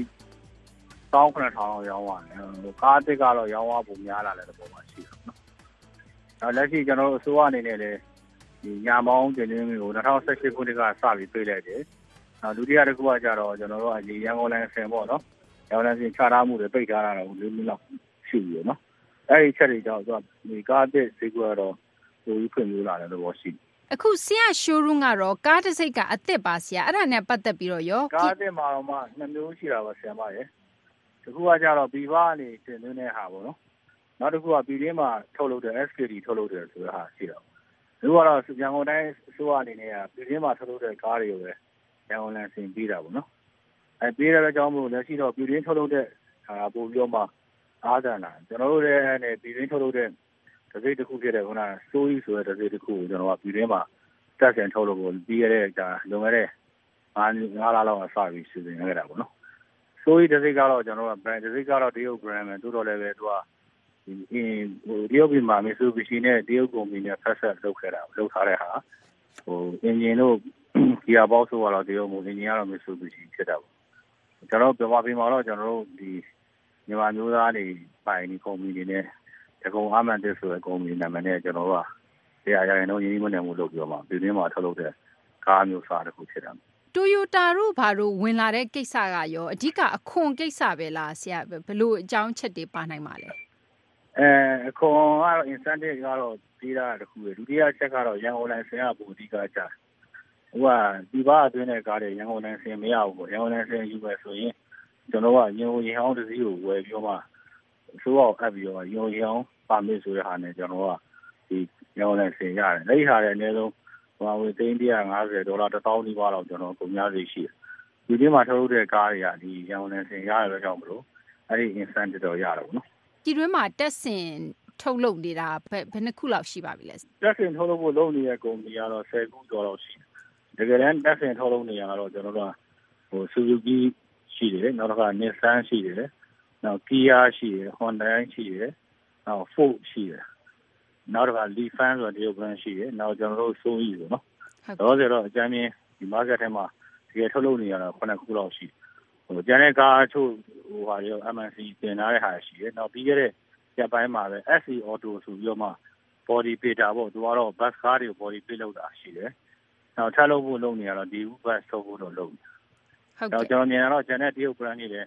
19000လောက်ရောင်းရတယ်ကားအသစ်ကတော့ရောင်းအားပုံများလာတဲ့ပုံမှာရှိတယ်နော်လက်ရှိကျွန်တော်တို့အစိုးရအနေနဲ့လည်းဒီညာမောင်းတင်သွင်းမှုကို2018ခုနှစ်ကစပြီးပြေးလိုက်တယ်ဒုတိယတစ်ခုကကြတော့ကျွန်တော်တို့ကရန်ကုန်လိုင်းဆင်ပေါ့နော်ရန်ကုန်လိုင်းဆင်ချထားမှုတွေပိတ်ထားတာတော့၄နှစ်လောက်ရှိပြီနော်အဲ့ဒီချက်တွေကြောင့်ဒီကားတဲ့ဈေးကွက်တော့ပိုပြီးဖွံ့ဖြိုးလာတယ်လို့ရှိတယ်အခုဆရာ showroom ကတော့ကားတစ်စိတ်ကအသစ်ပါဆရာအဲ့ဒါနဲ့ပတ်သက်ပြီးတော့ရောကားအသစ်မှာတော့မှ2မျိုးရှိတာပါဆရာမရေတခုကကြတော့ပြည်ပကနေတင်သွင်းတဲ့ဟာပေါ့နော်နောက်တစ်ခုကပြည်တွင်းမှာထုတ်လုပ်တဲ့ SKD ထုတ်လုပ်တယ်ဆိုတဲ့ဟာရှိတော့ဒီကတော့ရန်ကုန်တိုင်းအစိုးရအနေနဲ့ကပြည်တွင်းမှာထုတ်လုပ်တဲ့ကားတွေကိုပဲရန်ကုန်လမ်းဆင်ပေးတာပေါ့နော်အဲပေးတဲ့အကြောင်းမို့လက်ရှိတော့ပြည်တွင်းထုတ်လုပ်တဲ့ဟာပို့ပြီးတော့မှအားသာလာကျွန်တော်တို့လည်းနဲ့ပြည်တွင်းထုတ်လုပ်တဲ့တစိတ်တစ်ခုဖြစ်တဲ့ခုနစိုးကြီးဆိုတဲ့တစိတ်တစ်ခုကိုကျွန်တော်ကပြည်တွင်းမှာတက်ဆင်ထုတ်လုပ်ဖို့ပြီးရတဲ့လွန်ခဲ့တဲ့9လလောက်အစပြီးစီစဉ်ခဲ့တာပေါ့နော်စိုးကြီးတစိတ်ကတော့ကျွန်တော်က brand တစိတ်ကတော့တရုတ် brand ပဲတိုးတော့လည်းပဲသူကတရုတ်ပြည်မှာ Mitsubishi နဲ့တရုတ်ကုမ္ပဏီနဲ့ဖက်ဆက်လုပ်ခဲ့တာလုပ်ထားတဲ့ဟာအင်ဂျင်တို့ gear box ဆိုတော့တရုတ်မို့အင်ဂျင်ကတော့ Mitsubishi ဖြစ်တာပေါ့ကျွန်တော်တို့ပြည်မှာတော့ကျွန်တော်တို့ဒီမြန်မာမျိုးသားတွေပိုင်ဒီကုမ္ပဏီတွေနဲ့တကုံအာမန်တစ်ဆိုတဲ့ကုမ္ပဏီနာမည်နဲ့ကျွန်တော်တို့ကတရားရင်တော့ရင်းနှီးမြှုပ်နှံမှုလုပ်ပြီးတော့မှပြည်တွင်းမှာထုတ်လုပ်တဲ့ကားမျိုးစားတစ်ခုဖြစ်တာ Toyota တို့ဘာလို့ဝင်လာတဲ့ကိစ္စကရောအဓိကအခွန်ကိစ္စပဲလားဆရာဘယ်လိုအကြောင်းချက်တွေပါနိုင်ပါလဲအခွန်ကတော့ incentive ကတော့ပေးတာတစ်ခုပဲဒုတိယချက်ကတော့ရန်ကုန်လိုင်းဆင်ကပိုအဓိကကျဟိုကဒီဘာအတွင်းတဲ့ကားတွေရန်ကုန်လိုင်းဆင်မရဘူးပေါ့ရန်ကုန်လိုင်းဆင်ယူမယ်ဆိုရင်ကျွန်တော်ကရင်ဟောင်းတစ်စီးကိုဝယ်ပြီးတော့မှဆိုတော့အပ်ပြီးတော့ရင်ဟောင်းပါမစ်ဆိုတဲ့ဟာနဲ့ကျွန်တော်ကဒီရန်ကုန်လိုင်းဆင်ရတယ်အဲ့ဒီဟာတွေအနည်းဆုံးဝယ်သိန်း$150 $1000 နီးပါးလောက်ကျွန်တော်ပုံများစီရှိတယ်ဒီနေ့မှာထုတ်လုပ်တဲ့ကားတွေကဒီရန်ကုန်လိုင်းဆင်ရတယ်လို့ကြောင့်မလို့အဲ့ဒီ incentive တော့ရတာပေါ့နော်ပြည်တွင်းမှာတက်ဆင်ထုတ်လုပ်နေတာဘယ်နှစ်ခုလောက်ရှိပါပြီလဲတက်ဆင်ထုတ်လုပ်ဖို့လုပ်နေတဲ့ကုမ္ပဏီကတော့10ခုကျော်လောက်ရှိတယ်တကယ်တမ်းတက်ဆင်ထုတ်လုပ်နေရတော့ကျွန်တော်တို့ကSuzuki ရှိတယ်နောက်တစ်ခါ Nissan ရှိတယ်နောက် Kia ရှိတယ် Honda ရှိတယ်နောက် Ford ရှိတယ်နောက်တစ်ခါ Lifan ဆိုတဲ့တရုတ် brand ရှိတယ်နောက်ကျွန်တော်တို့ Sony ပေါ့နော်တော့ဆိုတော့အကြမ်းမြင်ဒီ market ထဲမှာတကယ်ထုတ်လုပ်နေရတာ9ခုလောက်ရှိကျန်တဲ့ကားချို့ဟာရော MNC တင်ထားတဲ့ဟာရှိတယ်နောက်ပြီးခဲ့တဲ့ရက်ပိုင်းမှာပဲ SE Auto ဆိုပြီးတော့မှ body painter ပေါ့သူကတော့ bus car တွေကို body paint လုပ်တာရှိတယ်နောက်ထပ်လုပ်ဖို့လုပ်နေရတော့ဒီ bus ထုတ်ဖို့တော့လုပ်နေဟုတ်ကဲ့ကျွန်တော်မြင်ရတော့ကျန်တဲ့တရုတ် brand တွေလည်း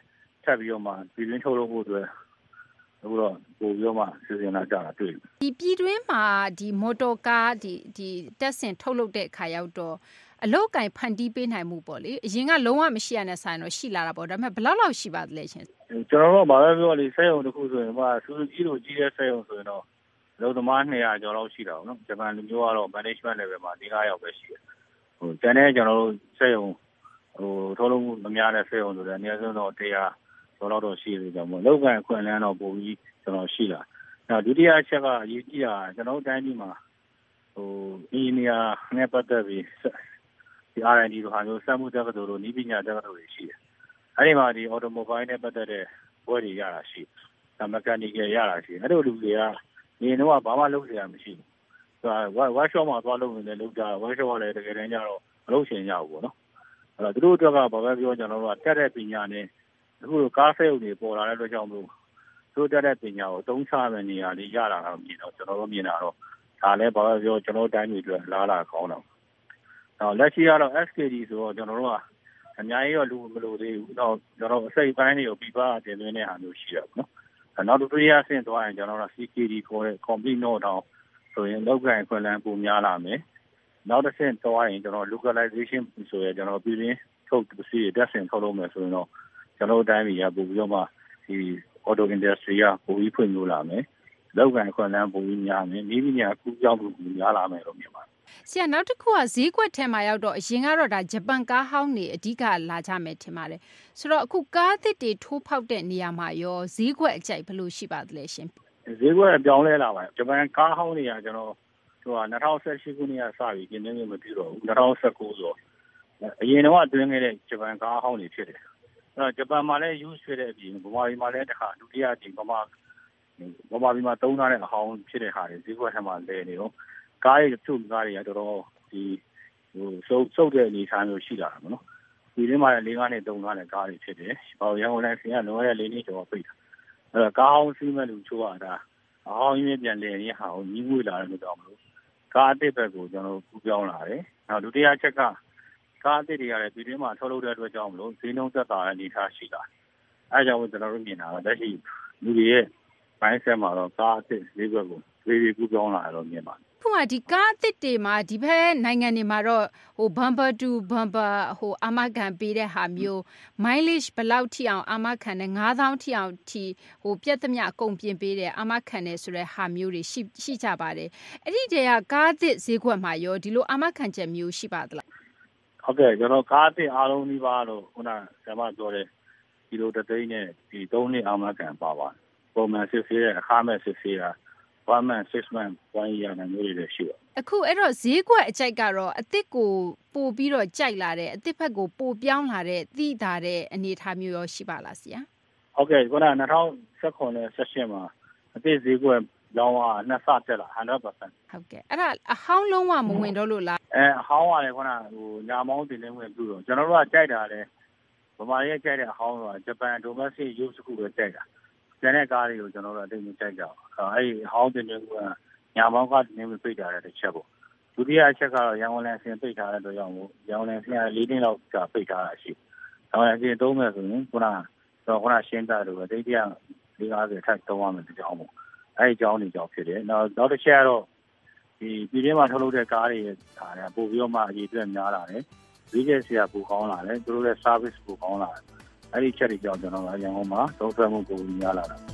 ဆက်ပြီးတော့မှပြည်တွင်းထုတ်လုပ်ဖို့အတွက်အခုတော့ပို့ပြီးတော့မှစီစဉ်လာကြတာတွေ့တယ်ဒီပြည်တွင်းမှာဒီမော်တော်ကားဒီတက်ဆင်ထုတ်လုပ်တဲ့အခါရောက်တော့အလုတ်ကင်ဖန်တီးပေးနိုင်မှုပေါ့လေအရင်ကလုံးဝမရှိရတဲ့ဆိုင်တော့ရှိလာတာပေါ့ဒါပေမဲ့ဘယ်လောက်ရှိပါသလဲရှင်ကျွန်တော်တို့ဘာပဲပြောလေစက်ရုံတစ်ခုဆိုရင်စူဇူကီလိုကြီးတဲ့စက်ရုံဆိုရင်တော့အလုပ်သမား200ကျော်လောက်ရှိတာပေါ့နော်ဂျပန်လူမျိုးကတော့ management level မှာ4-5ယောက်ပဲရှိတယ်ကျန်တဲ့ကျွန်တော်တို့စက်ရုံထုတ်လုပ်မှုမများတဲ့စက်ရုံဆိုတော့အနည်းဆုံးတော့100ကျော်လောက်တော့ရှိနေကြမှာလောက်ကန်ခွင့်လန်းတော့ပုံပြီးကျွန်တော်ရှိလာနောက်ဒုတိယအချက်ကအရေးကြီးတာကျွန်တော်တို့တိုင်းပြည်မှာအင်ဂျင်နီယာနဲ့ပတ်သက်ပြီးဒီ R&D တို့ဟာမျိုးစက်မှုတက္ကသိုလ်တို့နည်းပညာတက္ကသိုလ်တွေရှိတယ်အဲဒီမှာဒီ automobile နဲ့ပတ်သက်တဲ့ဘွဲတွေရတာရှိတယ် mechanical ရတာရှိတယ်အဲ့လိုလူတွေကနေတော့ဘာမှလုပ်ရမရှိဘူးworkshop မှာသွားလုပ်နေတယ်လုပ်ကြ workshop ကလည်းတကယ်တမ်းကျတော့မလုပ်ရှင်ရဘူးပေါ့နော်အဲ့တော့သူတို့အတွက်ကဘာပဲပြောကျွန်တော်တို့ကတက်တဲ့ပညာနဲ့အခုလိုကားစက်ရုံတွေပေါ်လာတဲ့အတွက်ကြောင့်မို့သူတို့တက်တဲ့ပညာကိုအသုံးချမယ့်နေရာလေးရလာတာမြင်တော့ကျွန်တော်တို့မြင်တာတော့ဒါလည်းဘာပဲပြောကျွန်တော်တို့တိုင်းပြည်အတွက်လားလာကောင်းတော့လက်ရှိကတော့ SKD ဆိုတော့ကျွန်တော်တို့ကအများကြီးတော့လူမလို့သေးဘူးတော့ကျွန်တော်အစိတ်ပိုင်းတွေကိုပြပတင်သွင်းတဲ့ဟာမျိုးရှိတာပေါ့နော်နောက်တစ်ခုရဆင့်သွားရင်ကျွန်တော်တို့ CKD ခေါ်တဲ့ complete note တော့ဆိုရင်လောက်ကန်ခွင့်လန်းပုံများလာမယ်နောက်တစ်ဆင့်သွားရင်ကျွန်တော် localization ဆိုရကျွန်တော်ပြည်ရင်းထုတ်ပစ္စည်းတက်ဆင်ထုတ်လုပ်မယ်ဆိုရင်တော့ကျွန်တော်တို့တိုင်းပြည်ကပို့ပြီးတော့မှဒီ auto industry ကပိုပြီးဖွံ့ဖြိုးလာမယ်လောက်ကန်ခွင့်လန်းပိုပြီးများမယ်နည်းပညာအကူအပြောင်းမှုများလာမယ်လို့မြင်ပါတယ်ဆရာနောက်တစ်ခုကဈေးကွက်ထဲမှာရောက်တော့အရင်ကတော့ဒါဂျပန်ကားဟောင်းတွေအဓိကလာကြမယ်ထင်ပါတယ်ဆိုတော့အခုကားအသစ်တွေထိုးဖောက်တဲ့နေရာမှာရောဈေးကွက်အကြိုက်ဘယ်လိုရှိပါသလဲရှင်ဈေးကွက်ပြောင်းလဲလာပါတယ်ဂျပန်ကားဟောင်းတွေကကျွန်တော်2018ခုနှစ်ကစပြီးကျင်းနေမပြည့်တော့ဘူး2019ဆိုအရင်တော့အတွင်းခဲ့တဲ့ဂျပန်ကားဟောင်းတွေဖြစ်တယ်အဲ့တော့ဂျပန်မှာလည်း use ဖြစ်တဲ့အပြင်ဗမာပြည်မှာလည်းတစ်ခါဒုတိယအကြိမ်ဗမာပြည်မှာသုံးထားတဲ့အဟောင်းဖြစ်တဲ့ဟာတွေဈေးကွက်ထဲမှာလဲနေတော့ကားရဲ့ချုပ်ကားတွေကတော်တော်ဒီစုပ်တဲ့အနေအထားမျိုးရှိလာတာပေါ့နော်ဒီထဲမှာလည်း၄-5နှစ်သုံးထားတဲ့ကားတွေဖြစ်တယ်ရန်ကုန်တိုင်းဆင်ကလွန်ခဲ့တဲ့4နှစ်ကျော်ပိတ်တာအဲ့တော့ကားဟောင်းစီးမဲ့လူချိုးရတာအဟောင်းရင်းပြန်လဲနေဟာကိုညီးငွေလာတဲ့လို့တော့မလို့ကားအသစ်ဘက်ကိုကျွန်တော်ကူးပြောင်းလာတယ်နောက်ဒုတိယချက်ကကားအသစ်တွေကလည်းပြည်တွင်းမှာထုတ်လုပ်တဲ့အတွက်ကြောင့်မလို့ဈေးနှုန်းသက်သာတဲ့အနေအထားရှိလာအဲကြောင့်ကျွန်တော်တို့မြင်တာလက်ရှိလူတွေရဲ့ဘိုင်းဆက်မှာတော့ကားအသစ်ဈေးကွက်ကိုဈေးကူးပြောင်းလာတယ်လို့မြင်ပါတယ်ခုမှဒီကားအသစ်တွေမှာဒီဘက်နိုင်ငံတွေမှာတော့bumper to bumper အာမခံပေးတဲ့ဟာမျိုး mileage ဘယ်လောက်ထိအောင်အာမခံတဲ့9000ထိအောင်ပြတ်သမျှအကုန်ပြင်ပေးတယ်အာမခံတယ်ဆိုတဲ့ဟာမျိုးတွေရှိကြပါတယ်အဲ့ဒီတည်းကကားအသစ်ဈေးကွက်မှာရောဒီလိုအာမခံချက်မျိုးရှိပါသလားဟုတ်ကဲ့ကျွန်တော်ကားအသစ်အားလုံးဒီပါလို့ခုနဆရာမပြောတဲ့ဒီလိုတသိန်းနဲ့ဒီ3နှစ်အာမခံပါပါတယ်ပုံမှန်စစ်ဆေးတဲ့အခါမဲ့စစ်ဆေးတာ1 month 6 month 1 year နဲ့မျိုးတွေရှိတယ်အခုအဲ့တော့ဈေးကွက်အကြိုက်ကတော့အသစ်ကိုပို့ပြီးတော့ကြိုက်လာတဲ့အသစ်ဘက်ကိုပို့ပြောင်းလာတဲ့သိတာတဲ့အနေအထားမျိုးရောရှိပါလားဆရာဟုတ်ကဲ့ခုန2019နဲ့18မှာအသစ်ဈေးကွက်လောင်းကနှစ်ဆတက်လာ 100% ဟုတ်ကဲ့အဲ့ဒါအဟောင်းလုံးဝမဝင်တော့လို့လားအဟောင်းကလည်းခုနညာမောင်းတင်နေဝင်ပြီးတော့ကျွန်တော်တို့ကကြိုက်တာလဲဗမာရဲ့ကြိုက်တဲ့အဟောင်းဆိုတာဂျပန် domestic use ခုပဲကြိုက်တာကျန်တဲ့ကားတွေကိုကျွန်တော်တို့အတိတ်မကြိုက်ကြဘူးအဲ့ဒီဟောင်းတင်နေကညာမောင်းကတင်နေပိတ်ထားတဲ့တစ်ချက်ပေါ့ဒုတိယအချက်ကတော့ရန်ကုန်လမ်းဆင်ပိတ်ထားတဲ့အတွက်ကြောင့်မို့ရန်ကုန်လမ်းဆင်က4နှစ်လောက်ကပိတ်ထားတာရှိရန်ကုန်လမ်းဆင်သုံးမယ်ဆိုရင်ခုနရှင်းတာတို့အတိတ်က450ထပ်သုံးရမယ်ဒီကြောင်းပေါ့အဲ့ဒီကြောင်းတွေကြောင့်ဖြစ်တယ်နောက်တစ်ချက်ကတော့ဒီပြည်တွင်းမှာထုတ်လုပ်တဲ့ကားတွေဟာလည်းပို့ပြီးတော့မှအရေးအတွက်များလာတယ်ဈေးကျဆရာပိုကောင်းလာတယ်သူတို့ရဲ့ service ပိုကောင်းလာတယ်အဲ့ဒီချက်တွေကြောင့်ကျွန်တော်ကရန်ကုန်မှာသုံးဆွဲမှုပိုများလာတာ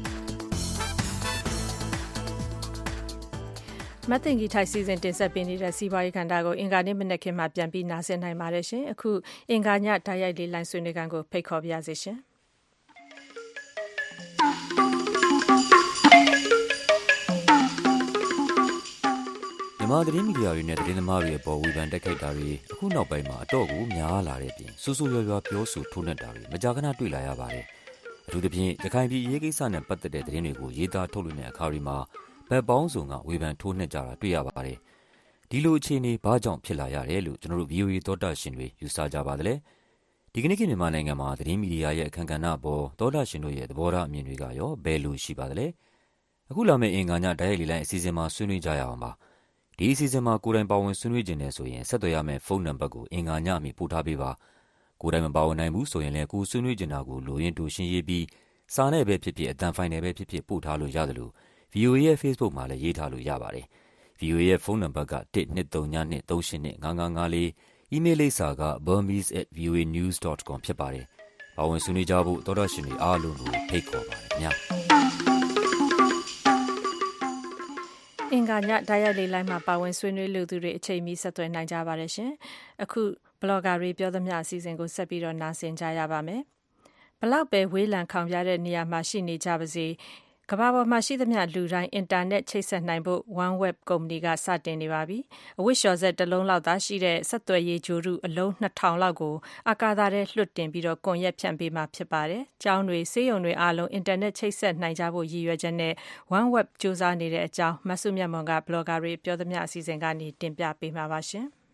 မတ်တင်ကြီးထိုက်စီစဉ်တင်ဆက်ပေးနေတဲ့စီးပွားရေးခန္ဓာကိုအင်္ဂါနေ့မနက်ခင်းမှာပြန်ပြီးနားဆင်နိုင်ပါတယ်ရှင်အခုအင်္ဂါညဓာတ်ရိုက်လေးလိုင်းဆွေးနွေးခန်းကိုဖိတ်ခေါ်ပါရစေရှင်မြန်မာသတင်းမီဒီယာတွေနဲ့သတင်းသမားတွေအပေါ်ဝေဖန်တက်ခိုက်တာတွေအခုနောက်ပိုင်းမှာအတော့ကိုများလာတဲ့အပြင်ဆူဆူရွရွပြောဆိုထိုးနှက်တာတွေမကြာခဏတွေ့လာရပါတယ်အထူးသဖြင့်ရခိုင်ပြည်အရေးကိစ္စနဲ့ပတ်သက်တဲ့သတင်းတွေကိုရေးသားထုတ်လွှင့်တဲ့အခါတွေမှာဘက်ပေါင်းစုံကဝေဖန်ထိုးနှက်ကြတာတွေ့ရပါတယ်ဒီလိုအခြေအနေဘာကြောင့်ဖြစ်လာရတယ်လို့ကျွန်တော်တို့ VOA သောတာရှင်တွေယူဆကြပါသလဲဒီကနေ့မြန်မာနိုင်ငံမှာသတင်းမီဒီယာရဲ့အခမ်းကဏ္ဍအပေါ်သောတာရှင်တို့ရဲ့သဘောထားအမြင်တွေကရောဘယ်လိုရှိပါသလဲအခုလာမယ့်အင်္ဂါညဓာတ်ရိုက်လေးလိုင်းအစီအစဉ်မှာဆွေးနွေးကြရအောင်ပါဒီအစီအစဉ်မှာကိုယ်တိုင်ပါဝင်ဆွေးနွေးခြင်းနဲ့ဆိုရင်ဆက်သွယ်ရမယ့်ဖုန်းနံပါတ်ကိုအင်္ဂါညအမီပို့ထားပေးပါကိုယ်တိုင်မပါဝင်နိုင်ဘူးဆိုရင်လည်းကိုယ်ဆွေးနွေးချင်တာကိုလိုရင်းတိုရှင်းရေးပြီးစာနဲ့ပဲဖြစ်ဖြစ်အတန်ဖိုင်နဲ့ပဲဖြစ်ဖြစ်ပို့ထားလို့ရတယ်လို့ VOA ရဲ့ Facebook မှာလည်းရေးထားလို့ရပါတယ်။ VOA ရဲ့ဖုန်းနံပါတ်က12323855554 email လိပ်စာက burmese@voanews.com ဖြစ်ပါတယ်။ပါဝင်ဆွေးနွေးကြဖို့သောတရှင်တွေအားလုံးကိုဖိတ်ခေါ်ပါတယ်ခင်ဗျာ။အင်္ဂါညတိုက်ရိုက်လေးလိုင်းမှာပါဝင်ဆွေးနွေးလူသူတွေအချိန်မီဆက်သွယ်နိုင်ကြပါတယ်ရှင်။အခုဘလော့ဂါတွေပြောသမျှအစီအစဉ်ကိုဆက်ပြီးတော့နားဆင်ကြရပါမယ်။ဘလောက်ပဲဝေးလံခေါင်ပြတဲ့နေရာမှာရှိနေကြပါစေကမ္ဘာပေါ်မှာရှိသမျှလူတိုင်းအင်တာနက်ချိတ်ဆက်နိုင်ဖို့ OneWeb ကုမ္ပဏီကစတင်နေပါပြီ။အဝတ်လျှော်စက်တစ်လုံးလောက်သာရှိတဲ့ဆက်သွယ်ရေးဂျိုရုအလုံး2000လောက်ကိုအာကာသထဲလွှတ်တင်ပြီးတော့ကွန်ရက်ဖြန့်ပေးမှာဖြစ်ပါတယ်။ကျောင်းတွေဆေးရုံတွေအားလုံးအင်တာနက်ချိတ်ဆက်နိုင်ကြဖို့ရည်ရွယ်ချက်နဲ့ OneWeb စူးစမ်းနေတဲ့အကြောင်းမဆုမြတ်မွန်ကဘလော့ဂါတွေပြောသမျှအစီအစဉ်ကနေတင်ပြပေးမှာပါရှင်။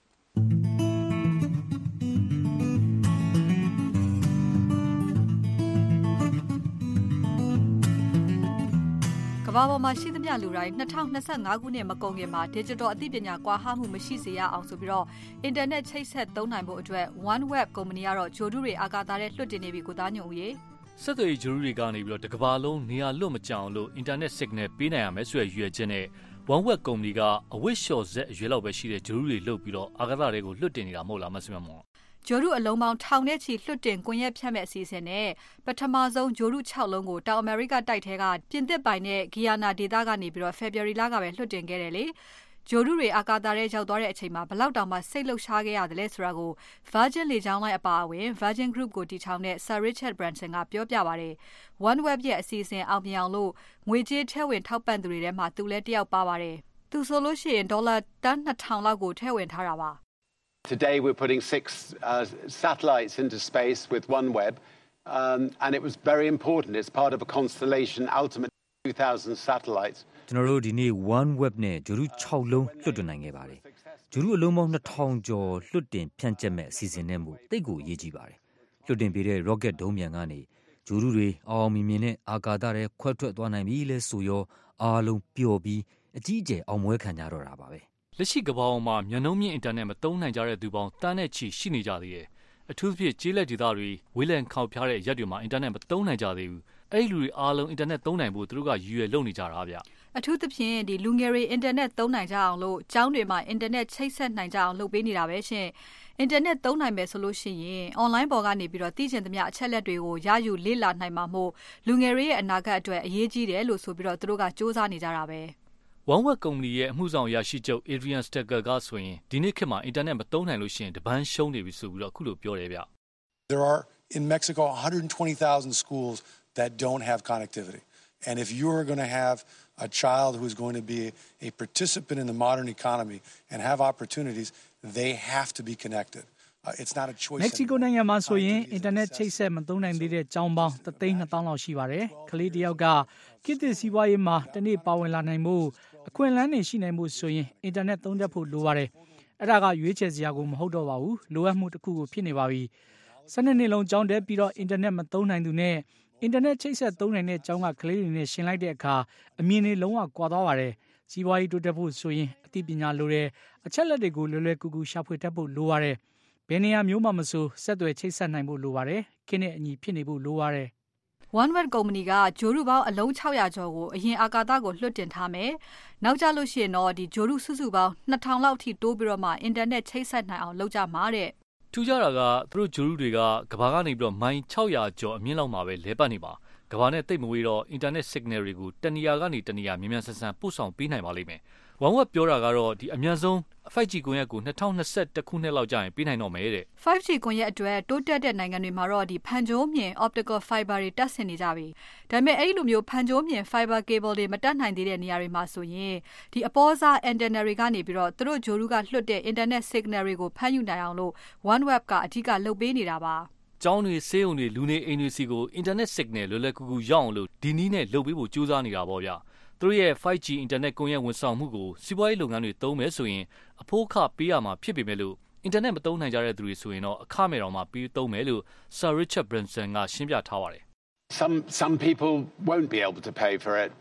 ကမ္ဘာပေါ်မှာရှိသမျှလူတိုင်း2025ခုနှစ်မကုန်ခင်မှာ digital အသိပညာကွာဟမှုမရှိစေရအောင်ဆိုပြီးတော့ internet ချိတ်ဆက်သုံးနိုင်ဖို့အတွက် OneWeb ကုမ္ပဏီကတော့ဂျိုဒုတွေအာကာသထဲလွှတ်တင်နေပြီကိုသားညွန့်ဦးရေဆက်သွယ်ရေးဂျိုဒုတွေကနေပြီးတော့တစ်ကမ္ဘာလုံးနေရာလွတ်မကျအောင်လို့ internet signal ပေးနိုင်ရမယ်ဆိုတဲ့ရည်ရွယ်ချက်နဲ့ OneWeb ကုမ္ပဏီကအဝတ်လျှော်စက်အရွယ်လောက်ပဲရှိတဲ့ဂျိုဒုတွေလုပ်ပြီးတော့အာကာသတွေကိုလွှတ်တင်နေတာမဟုတ်လားမဆင်မမောဂျိုရုအလုံးပေါင်းထောင်နဲ့ချီလွှတ်တင်ကွန်ရက်ဖြတ်မဲ့အစီအစဉ်နဲ့ပထမဆုံးဂျိုရု6လုံးကိုတောင်အမေရိကတိုက်ထဲကပြင်သစ်ပိုင်တဲ့ဂီယာနာဒေသကနေပြီးတော့ February လကပဲလွှတ်တင်ခဲ့တယ်လေဂျိုရုတွေအာကာသထဲရောက်သွားတဲ့အချိန်မှာဘလောက်တောင်မှစိတ်လှုပ်ရှားခဲ့ရတယ်လဲဆိုတာကို Virgin လေကြောင်းလိုင်းအပါအဝင် Virgin Group ကိုတည်ထောင်တဲ့ Sir Richard Branson ကပြောပြပါတယ် OneWeb ရဲ့အစီအစဉ်အောင်မြင်အောင်လို့ငွေကြေးထည့်ဝင်ထောက်ပံ့သူတွေထဲမှာသူလည်းတယောက်ပါပါတယ်သူဆိုလို့ရှိရင်ဒေါ်လာတန်း2000လောက်ကိုထည့်ဝင်ထားတာပါ Today we're putting 6 satellites into space with OneWeb, and it was very important. It's part of a constellation, ultimate 2,000 satellites. ကျွန်တော်တို့ဒီနေ့ OneWeb နဲ့ဂျိုရု6လုံးလွှတ်တင်နိုင်ခဲ့ပါတယ်။ဂျိုရုအလုံးပေါင်း2000ကျော်လွှတ်တင်ဖြန့်ကျက်မဲ့အစီအစဉ်နဲ့မို့တိတ်ကိုအရေးကြီးပါတယ်။လွှတ်တင်ပေးတဲ့ rocket ဒုံးပျံကနေဂျိုရုတွေအောင်မြင်နဲ့အာကာသထဲခွဲထွက်သွားနိုင်ပြီလဲဆိုရောအားလုံးပျော်ပြီးအကြီးအကျယ်အောင်ပွဲခံကြတော့တာပါပဲ။လက်ရှိကမ္ဘာပေါ်မှာမြန်နှုန်းမြင့်အင်တာနက်မသုံးနိုင်ကြတဲ့သူပေါင်းတန်းနဲ့ချီရှိနေကြသေးတယ်။အထူးသဖြင့်ကျေးလက်ဒေသတွေဝေးလံခေါင်ဖျားတဲ့ရက်တွေမှာအင်တာနက်မသုံးနိုင်ကြသေးဘူး။အဲ့ဒီလူတွေအားလုံးအင်တာနက်သုံးနိုင်ဖို့သူတို့ကရည်ရွယ်လုပ်နေကြတာဗျ။အထူးသဖြင့်ဒီလူငယ်တွေအင်တာနက်သုံးနိုင်ကြအောင်လို့ကျောင်းတွေမှာအင်တာနက်ချိတ်ဆက်နိုင်ကြအောင်လုပ်ပေးနေတာပဲရှင်။အင်တာနက်သုံးနိုင်မယ်ဆိုလို့ရှိရင် online ပေါ်ကနေပြီးတော့သိချင်သမျှအချက်လက်တွေကိုရယူလေ့လာနိုင်မှာမို့လူငယ်တွေရဲ့အနာဂတ်အတွက်အရေးကြီးတယ်လို့ဆိုပြီးတော့သူတို့ကစူးစမ်းနေကြတာပဲ။ OneWeb ကုမ္ပဏီရဲ့အမှုဆောင်အရာရှိချုပ် Adrian Stecker ကဆိုရင်ဒီနေ့ခေတ်မှာအင်တာနက်မသုံးနိုင်လို့ရှိရင်တပန်းရှုံးနေပြီဆိုပြီးတော့အခုလိုပြောတယ်ဗျ။ There are in Mexico 120,000 schools that don't have connectivity. And if you're going to have a child who is going to be a participant in the modern economy and have opportunities, they have to be connected. It's not a choice. မက္ကဆီကိုနိုင်ငံမှာဆိုရင်အင်တာနက်ချိတ်ဆက်မသုံးနိုင်သေးတဲ့ကျောင်းပေါင်း3,200,000လောက်ရှိပါတယ်။ကလေးတယောက်ကကိတ္တစီးပွားရေးမှာတနေ့ပါဝင်လာနိုင်မှုအခွင့်အလမ်းတွေရှိနိုင်မှုဆိုရင်အင်တာနက်သုံးတတ်ဖို့လိုပါတယ်။အဲ့ဒါကရွေးချယ်စရာကိုမဟုတ်တော့ပါဘူး။လိုအပ်မှုတစ်ခုကိုဖြစ်နေပါပြီ။12နှစ်လုံးကျောင်းတက်ပြီးတော့အင်တာနက်မသုံးနိုင်သူနဲ့အင်တာနက်ချိတ်ဆက်သုံးနိုင်တဲ့ကျောင်းကကလေးတွေနဲ့ရှင်းလိုက်တဲ့အခါအမြင်တွေလုံးဝကွာသွားပါတယ်။စီးပွားရေးတိုးတက်ဖို့ဆိုရင်အသိပညာလိုတယ်။အချက်လက်တွေကိုလွယ်လွယ်ကူကူရှာဖွေတတ်ဖို့လိုပါတယ်။ဘယ်နေရာမျိုးမှမဆိုဆက်သွယ်ချိတ်ဆက်နိုင်ဖို့လိုပါတယ်။ခင်းနဲ့အညီဖြစ်နေဖို့လိုပါတယ်။ OneWeb ကုမ္ပဏီကဂျိုရုပေါင်းအလုံး600ကျော်ကိုအရင်အာကာသကိုလွှတ်တင်ထားမယ်။နောက်ကြလို့ရှိရင်တော့ဒီဂျိုရုစုစုပေါင်း2000လောက်ထိတိုးပြီးတော့မှအင်တာနက်ချိတ်ဆက်နိုင်အောင်လုပ်ကြမှာတဲ့။ထူးခြားတာကသူတို့ဂျိုရုတွေကကမ္ဘာကနေပြီးတော့မိုင်600ကျော်အမြင့်လောက်မှာပဲလဲပတ်နေပါ။ကမ္ဘာနဲ့တိတ်မဝေးတော့အင်တာနက် signal တွေကိုတနေရာကနေတနေရာမြန်မြန်ဆန်ဆန်ပို့ဆောင်ပေးနိုင်ပါလိမ့်မယ်။ OneWeb ပြောတာကတော့ဒီအများဆုံး 5G ကွန်ရက်ကို2021ခုနှစ်လောက်ကြာရင်ပေးနိုင်တော့မယ်တဲ့ 5G ကွန်ရက်အတွက်တိုးတက်တဲ့နိုင်ငံတွေမှာတော့ဒီဖန်ကြိုးမြင် optical fiber တွေတက်ဆင်နေကြပြီ။ဒါပေမဲ့အဲ့လိုမျိုးဖန်ကြိုးမြင် fiber cable တွေမတက်နိုင်သေးတဲ့နေရာတွေမှာဆိုရင်ဒီအပေါ်စား antenna တွေကနေပြီးတော့သူတို့ဂျိုရုကလွှတ်တဲ့ internet signal တွေကိုဖမ်းယူနိုင်အောင်လို့ OneWeb ကအဓိကလုပ်ပေးနေတာပါ။ကျောင်းတွေဆေးရုံတွေလူနေအိမ်တွေစီကို internet signal လွယ်လွယ်ကူကူရောက်အောင်လို့ဒီနည်းနဲ့လုပ်ပေးဖို့ကြိုးစားနေတာပေါ့ဗျာ။သူတို့ရဲ့ 5G အင်တာနက်ကွန်ရက်ဝန်ဆောင်မှုကိုစီးပွားရေးလုပ်ငန်းတွေသုံးမယ်ဆိုရင်အဖိုးအခပေးရမှာဖြစ်ပေမဲ့လို့အင်တာနက်မသုံးနိုင်ကြတဲ့သူတွေဆိုရင်တော့အခမဲ့တော်မှာပြီးသုံးမယ်လို့ Sir Richard Branson ကရှင်းပြထားပါတယ် Some people won't be able to pay for it,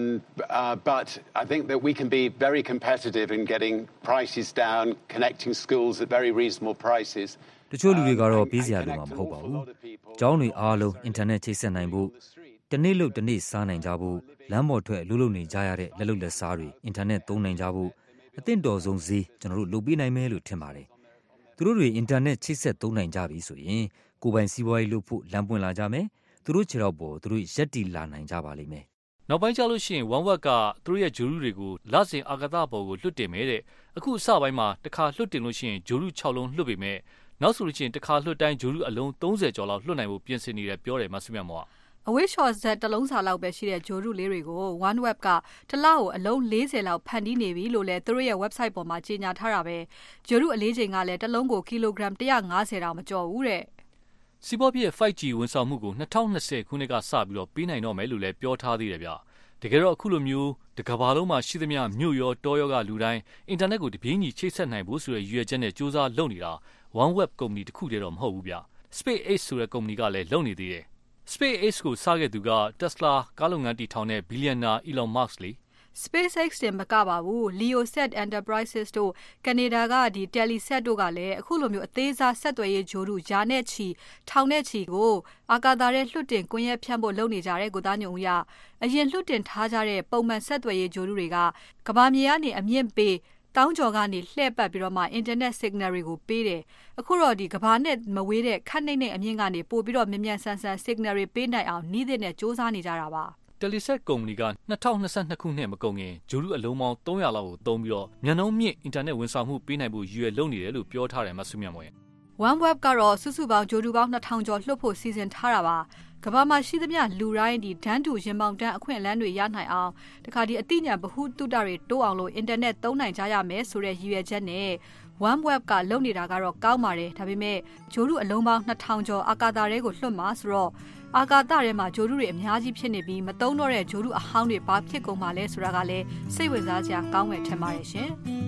but I think that we can be very competitive in getting prices down, connecting schools at very reasonable prices. တချို့လူတွေကတော့ပေးစရာလိုမှာမဟုတ်ပါဘူး။ကျောင်းတွေအားလုံးအင်တာနက်ချိတ်ဆက်နိုင်ဖို့တနေ့လို့တနေ့စားနိုင်ကြဖို့လမ်းပေါ်ထွက်လှုပ်လှုပ်နေကြရတဲ့လက်လုပ်လက်စားတွေအင်တာနက်သုံးနိုင်ကြဖို့အသင့်တော်ဆုံးဈေးကျွန်တော်တို့လုပ်ပေးနိုင်မယ်လို့ထင်ပါတယ်။သူတို့တွေအင်တာနက်ချိတ်ဆက်သုံးနိုင်ကြပြီဆိုရင်ကိုယ်ပိုင်စီးပွားရေးလုပ်ဖို့လမ်းပွင့်လာကြမယ်။သူတို့ခြေတော့ပေါ်သူတို့ရက်တီလာနိုင်ကြပါလိမ့်မယ်။နောက်ပိုင်းကျလို့ရှိရင် OneWeb ကသူတို့ရဲ့ဂျိုရုတွေကိုလစဉ်အာကာသပေါ်ကိုလွှတ်တင်မယ်တဲ့။အခုအစပိုင်းမှာတစ်ခါလွှတ်တင်လို့ရှိရင်ဂျိုရု6လုံးလွှတ်ပေမဲ့နောက်ဆိုလို့ရှိရင်တစ်ခါလွှတ်တိုင်းဂျိုရုအလုံး30ကျော်လောက်လွှတ်နိုင်ဖို့ပြင်ဆင်နေတယ်ပြောတယ်မဆုမြတ်မောင်အဝေးရှော့ဆက်တစ်လုံးစာလောက်ပဲရှိတဲ့ဂျိုရုလေးတွေကို OneWeb ကတစ်လကိုအလုံး40လောက်ဖန်တီးနေပြီလို့လည်းသူတို့ရဲ့ website ပေါ်မှာကြေညာထားတာပဲဂျိုရုအလေးချိန်ကလည်းတစ်လုံးကိုကီလိုဂရမ်150တောင်မကျော်ဘူးတဲ့စီးပွားဖြစ် 5G ဝန်ဆောင်မှုကို2020ခုနှစ်ကစပြီးတော့ပေးနိုင်တော့မယ်လို့လည်းပြောထားသေးတယ်ဗျတကယ်တော့အခုလိုမျိုးတကဘာလုံးမှာရှိသမျှမြို့ရောတောရောကလူတိုင်းအင်တာနက်ကိုတပြေးညီချိတ်ဆက်နိုင်ဖို့ဆိုတဲ့ရည်ရွယ်ချက်နဲ့စူးစမ်းလုပ်နေတာ OneWeb ကုမ္ပဏီတစ်ခုတည်းတော့မဟုတ်ဘူးဗျ SpaceX ဆိုတဲ့ကုမ္ပဏီကလည်းလုပ်နေသေးတယ်SpaceX ကိုစခဲ့သူက Tesla ကားလုပ်ငန်းတည်ထောင်တဲ့ billionaire Elon Musk လေ SpaceX တင်မကပါဘူး LeoSat Enterprises တို့ကနေဒါကTelesat တို့ကလည်းအခုလိုမျိုးအသေးစားဆက်သွယ်ရေးဂျိုရုယာနဲ့ချီထောင်နဲ့ချီကိုအာကာသထဲလွှတ်တင်ကွင်းရက်ဖြန့်ဖို့လုပ်နေကြတဲ့ကိုသားညုံဦးရအရင်လွှတ်တင်ထားကြတဲ့ပုံမှန်ဆက်သွယ်ရေးဂျိုရုတွေကကမ္ဘာမြေကနေအမြင့်ပေးတောင်းကျော်ကနေလှည့်ပတ်ပြီးတော့မှ internet signal တွေကိုပေးတယ်အခုတော့ကဘာနဲ့မဝေးတဲ့ခက်နှိမ့်တဲ့အမြင့်ကနေပို့ပြီးတော့မြ мян ဆန်ဆန် signal တွေပေးနိုင်အောင်နှီးတဲ့နဲ့စူးစမ်းနေကြတာပါ Telesat ကုမ္ပဏီက2022ခုနှစ်မကုန်ခင်ဂျိုရုအလုံးပေါင်း300လောက်ကိုသုံးပြီးတော့မြန်နှုန်းမြင့်အင်တာနက်ဝန်ဆောင်မှုပေးနိုင်ဖို့ရည်ရွယ်လုပ်နေတယ်လို့ပြောထားတယ်မဆုမြတ်မောင်ရဲ့ OneWeb ကတော့စုစုပေါင်းဂျိုရုပေါင်း2000ကျော်လွှတ်ဖို့စီစဉ်ထားတာပါကမ္ဘာမှာရှိသမျှလူတိုင်းဒန်းတူရင်ပေါင်တန်းအခွင့်အလမ်းတွေရနိုင်အောင်တခါအသိဉာဏ်ဗဟုသုတတွေတိုးအောင်လို့အင်တာနက်သုံးနိုင်ကြရမယ်ဆိုတဲ့ရည်ရွယ်ချက်နဲ့ OneWeb ကလုပ်နေတာကတော့ကောင်းပါတယ်ဒါပေမဲ့ဂျိုရုအလုံးပေါင်း2000ကျော်အာကာသထဲကိုလွှတ်မှာဆိုတော့အာကာသထဲမှာဂျိုရုတွေအများကြီးဖြစ်နေပြီးမသုံးတော့တဲ့ဂျိုရုအဟောင်းတွေဘာဖြစ်ကုန်မှာလဲဆိုတာကလည်းစိတ်ဝင်စားစရာကောင်းမယ်ထင်ပါတယ်ရှင်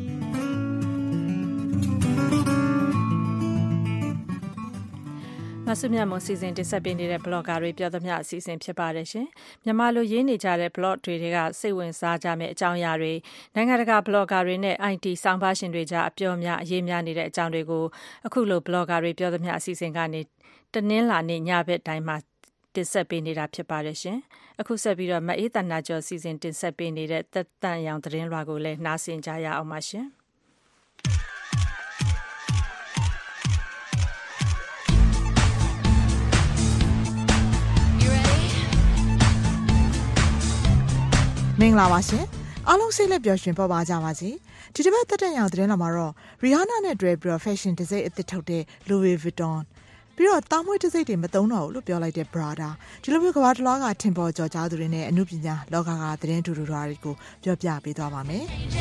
မဆုမြတ်မွန်စီစဉ်တင်ဆက်ပေးနေတဲ့ blogger တွေပြောသမျှအစီအစဉ်ဖြစ်ပါတယ်ရှင်။မြန်မာလိုရေးနေကြတဲ့ blog တွေကစိတ်ဝင်စားကြမယ့်အကြောင်းအရာတွေနိုင်ငံတကာ blogger တွေနဲ့ IT စောင့်ပါရှင်တွေကြားအပြောများအရေးများနေတဲ့အကြောင်းတွေကိုအခုလို blogger တွေပြောသမျှအစီအစဉ်ကနေတနင်္လာနေ့ညဘက်တိုင်းမှာတင်ဆက်ပေးနေတာဖြစ်ပါတယ်ရှင်။အခုဆက်ပြီးတော့မအေးတနာကျော်စီစဉ်တင်ဆက်ပေးနေတဲ့သက်တန့်ရောင်သတင်းလွှာကိုလည်းနားဆင်ကြရအောင်ပါရှင်။မင်္ဂလာပါရှင်အားလုံးစိတ်လက်ပျော်ရွှင်ပေါ်ပါကြပါစေဒီတစ်ပတ်သက်တမ်းရောင်သတင်းလာမှာတော့ Rihanna နဲ့တွဲပြီးတော့ fashion တစ်စိတ်အသစ်ထုတ်တဲ့ Louis Vuitton ပြီးတော့တာမွေးတစ်စိတ်တွေမသုံးတော့ဘူးလို့ပြောလိုက်တဲ့ Prada ဒီလိုမျိုးကမ္ဘာတစ်လွှားကထင်ပေါ်ကျော်ကြားသူတွေနဲ့အမှုပညာလောကကသတင်းထူထူတွေကိုပြောပြပေးသွားပါမယ်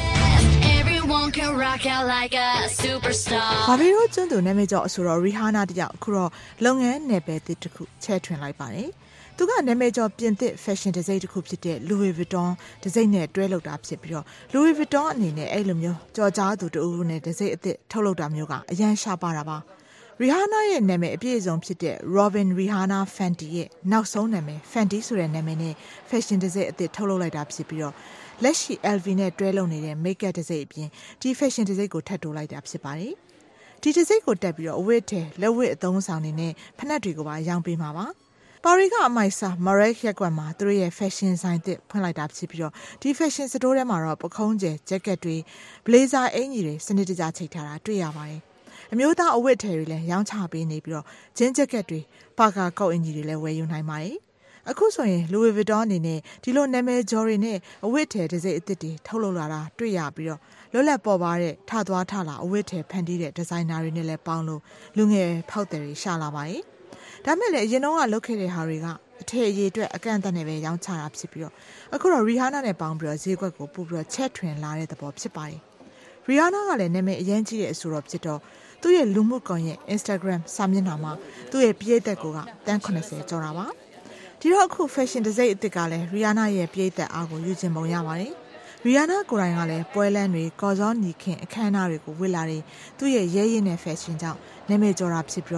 ဘာလို့ကျွန်းသူနာမည်ကျော်အဆိုတော့ Rihanna တယောက်အခုတော့လုပ်ငန်းနယ်ပယ်တစ်ခုချဲ့ထွင်လိုက်ပါတယ်သူကနာမည်ကျော်ပြင်သစ် fashion တစ်စိတ်တစ်ခုဖြစ်တဲ့ Louis Vuitton တစ်စိတ်နဲ့တွဲလုပ်တာဖြစ်ပြီးတော့ Louis Vuitton အနေနဲ့အဲ့လိုမျိုးကြော်ကြားသူတူဦးနဲ့တစ်စိတ်အသစ်ထုတ်လုပ်တာမျိုးကအရန်ရှားပါတာပါ Rihanna ရဲ့နာမည်အပြည့်အစုံဖြစ်တဲ့ Robin Rihanna Fenty ရဲ့နောက်ဆုံးနာမည် Fenty ဆိုတဲ့နာမည်နဲ့ fashion တစ်စိတ်အသစ်ထုတ်လုပ်လိုက်တာဖြစ်ပြီးတော့လက်ရှိ LV နဲ့တွဲလုပ်နေတဲ့ make up တစ်စိတ်အပြင်ဒီ fashion တစ်စိတ်ကိုထပ်တိုးလိုက်တာဖြစ်ပါတယ်ဒီတစ်စိတ်ကိုတက်ပြီးတော့အဝတ်ထဲလက်ဝတ်အသုံးဆောင်တွေနဲ့ဖနက်တွေကိုပါရောင်းပေးမှာပါပါရီကအမိုက်စာမရက်ရက်ကွက်မှာသူတို့ရဲ့ fashion ဆိုင်သစ်ဖွင့်လိုက်တာဖြစ်ပြီးတော့ဒီ fashion store ထဲမှာတော့ပခုံးကျဲ jacket တွေ blazer အင်ကြီးတွေစနစ်တကျချိတ်ထားတာတွေ့ရပါတယ်အမျိုးသားအဝတ်ထည်တွေလည်းရောင်းချပေးနေပြီးတော့ဂျင်း jacket တွေပါကာကောက်အင်ကြီးတွေလည်းဝယ်ယူနိုင်ပါတယ်အခုဆိုရင် Louis Vuitton အနေနဲ့ဒီလိုနာမည်ကျော်တွေနဲ့အဝတ်ထည်တစ်စိတ်အသစ်တွေထုတ်လုပ်လာတာတွေ့ရပြီးတော့လွတ်လပ်ပေါ်ပါတဲ့ထသွားထလာအဝတ်ထည်ဖန်တီးတဲ့ဒီဇိုင်နာတွေနဲ့လည်းပေါင်းလို့လူငယ်ဖောက်တယ်တွေရှာလာပါတယ်ဒါမဲ့လည်းအရင်တော့ကလုပ်ခဲ့တဲ့ဟာတွေကအထည်အရေးအတွက်အကန့်အသတ်နဲ့ပဲရောင်းချတာဖြစ်ပြီးတော့အခုတော့ Rihanna နဲ့ပေါင်းပြီးတော့ဈေးကွက်ကိုပို့ပြီးတော့ချဲ့ထွင်လာတဲ့သဘောဖြစ်ပါတယ် Rihanna ကလည်းနာမည်အရင်ကြီးတဲ့အဆိုတော့ဖြစ်တော့သူ့ရဲ့လူမှုကွန်ရက် Instagram စာမျက်နှာမှာသူ့ရဲ့ပရိသတ်ကတန်း80ကျော်တာပါဒီတော့အခု fashion တစ်စိတ်အသစ်ကလည်း Rihanna ရဲ့ပရိသတ်အားကိုယူကျင်ပုံရပါတယ် Rihanna ကိုယ်တိုင်ကလည်းပွဲလမ်းတွေကော်စောညီခင်အခမ်းအနားတွေကိုဝတ်လာတဲ့သူ့ရဲ့ရဲရဲနဲ့ fashion ကြောင့်နာမည်ကျော်တာဖြစ်ပြီးတော့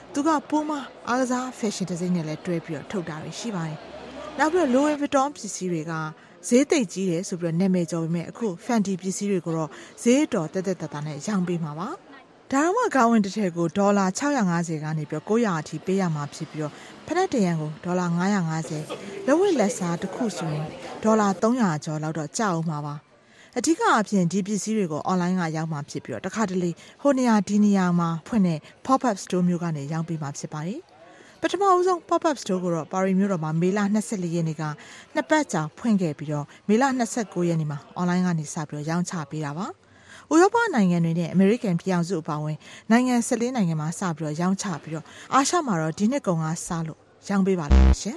သူကပိုးမအားကစားဖက်ရှင်ဒီဇိုင်းနဲ့လည်းတွဲပြီးတော့ထုတ်တာတွေရှိပါတယ်နောက်ပြီးတော့ Louis Vuitton ပစ္စည်းတွေကဈေးသိပ်ကြီးတယ်ဆိုပြီးတော့နာမည်ကျော်ပေမဲ့အခု Fenty ပစ္စည်းတွေကိုတော့ဈေးတော်တက်တက်တနဲ့ရောင်းပေးမှာပါဒါတော့မှကောင်းဝင်တစ်ထည်ကိုဒေါ်လာ650ကနေပြီးတော့900အထိပေးရမှာဖြစ်ပြီးတော့ဖက်တရန်ကိုဒေါ်လာ950လက်ဝတ်လက်စားတစ်ခုဆိုရင်ဒေါ်လာ300ကျော်လောက်တော့ကျအောင်မှာပါအဓိကအပြင်ဒီပစ္စည်းတွေကို online ကရောင်းမှာဖြစ်ပြီးတော့တစ်ခါတလေဟိုနေရာဒီနေရာမှာဖွင့်တဲ့ pop-up store မျိုးကနေရောင်းပေးမှာဖြစ်ပါတယ်ပထမအဆုံး pop-up store ကိုတော့ပါရီမြို့တော်မှာမေလ24ရက်နေ့ကနှစ်ပတ်ကြာဖွင့်ခဲ့ပြီးတော့မေလ29ရက်နေ့မှာ online ကနေစပြီးတော့ရောင်းချပေးတာပါဥရောပနိုင်ငံတွေနဲ့အမေရိကန်ပြည်အောင်စုအပါအဝင်နိုင်ငံ14နိုင်ငံမှာစပြီးတော့ရောင်းချပြီးတော့အာရှမှာတော့ဒီနှစ်ကုန်ကစလို့ရောင်းပေးပါလိမ့်မယ်ရှင်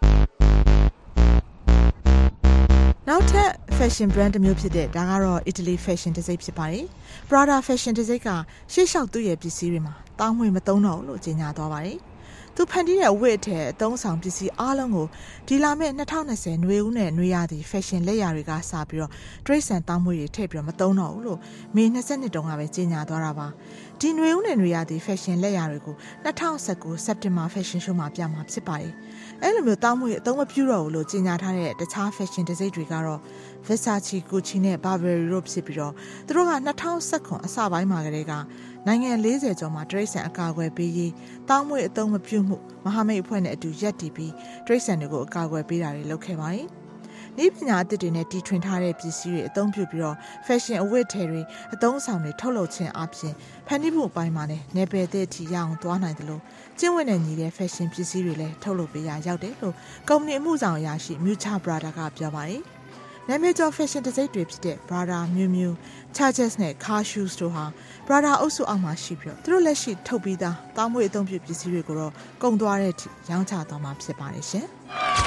နောက်ထပ် fashion brand တစ်မျိုးဖြစ်တဲ့ဒါကတော့ Italy fashion တစ်စိတ်ဖြစ်ပါတယ် Prada fashion တစ်စိတ်ကရှေ့လျှောက်သူ့ရဲ့ပစ္စည်းတွေမှာတောင်းငွေမသုံးတော့ဘူးလို့ကြေညာသွားပါတယ်သူဖန်တီးတဲ့ဝတ်အထည်အသုံးဆောင်ပစ္စည်းအားလုံးကိုဒီလာမယ့်2020နွေဦးနဲ့နွေရာသီ fashion လက်ရာတွေကစပြီးတော့တရိတ်ဆန်တောင်းမွေတွေထည့်ပြီးတော့မသုံးတော့ဘူးလို့မေ22တုန်းကပဲကြေညာသွားတာပါဒီနွေဦးနဲ့နွေရာသီ fashion လက်ရာတွေကို2019 September fashion show မှာပြမှာဖြစ်ပါတယ်အဲ့လိုမျိုးတောင်းမွေအသုံးမပြုတော့ဘူးလို့ကြေညာထားတဲ့တခြား fashion တစ်စိတ်တွေကတော့ Versace, Gucci နဲ့ Burberry တို့ဖြစ်ပြီးတော့သူတို့က2019အစပိုင်းမှာကတည်းကနိုင်ငံ40ကျော်မှာတရိတ်ဆန်အကာအကွယ်ပေးရေးတောင်းမွေအသုံးမပြုမှုမဟာမိတ်အဖွဲ့နဲ့အတူရပ်တည်ပြီးတရိတ်ဆန်တွေကိုအကာအကွယ်ပေးတာတွေလုပ်ခဲ့ပါတယ်။ဤပညာအသစ်တွေနဲ့တီထွင်ထားတဲ့ပစ္စည်းတွေအသုံးပြုပြီးတော့ fashion အဝတ်အထည်တွေအသုံးဆောင်တွေထုတ်လုပ်ခြင်းအပြင်ဖန်တီးမှုအပိုင်းမှာလည်းနယ်ပယ်သစ်အထိရအောင်သွားနိုင်တယ်လို့ကျင့်ဝတ်နဲ့ညီတဲ့ fashion ပစ္စည်းတွေလည်းထုတ်လုပ်ပေးရရောက်တယ်လို့ကုမ္ပဏီအမှုဆောင်အရာရှိ Mucha Prada ကပြောပါတယ်။နာမည်ကျော် fashion တစ်စိတ်တွေဖြစ်တဲ့ Prada, Miu Miu, Charges နဲ့ Car Shoes တို့ဟာ Prada အုပ်စုအောက်မှာရှိပြီးတော့သူတို့လက်ရှိထုတ်ပြီးသားတောင်းမွေအသုံးပြုပစ္စည်းတွေကိုတော့ကုန်သွားတဲ့အထိရောင်းချသွားမှာဖြစ်ပါတယ်ရှင်။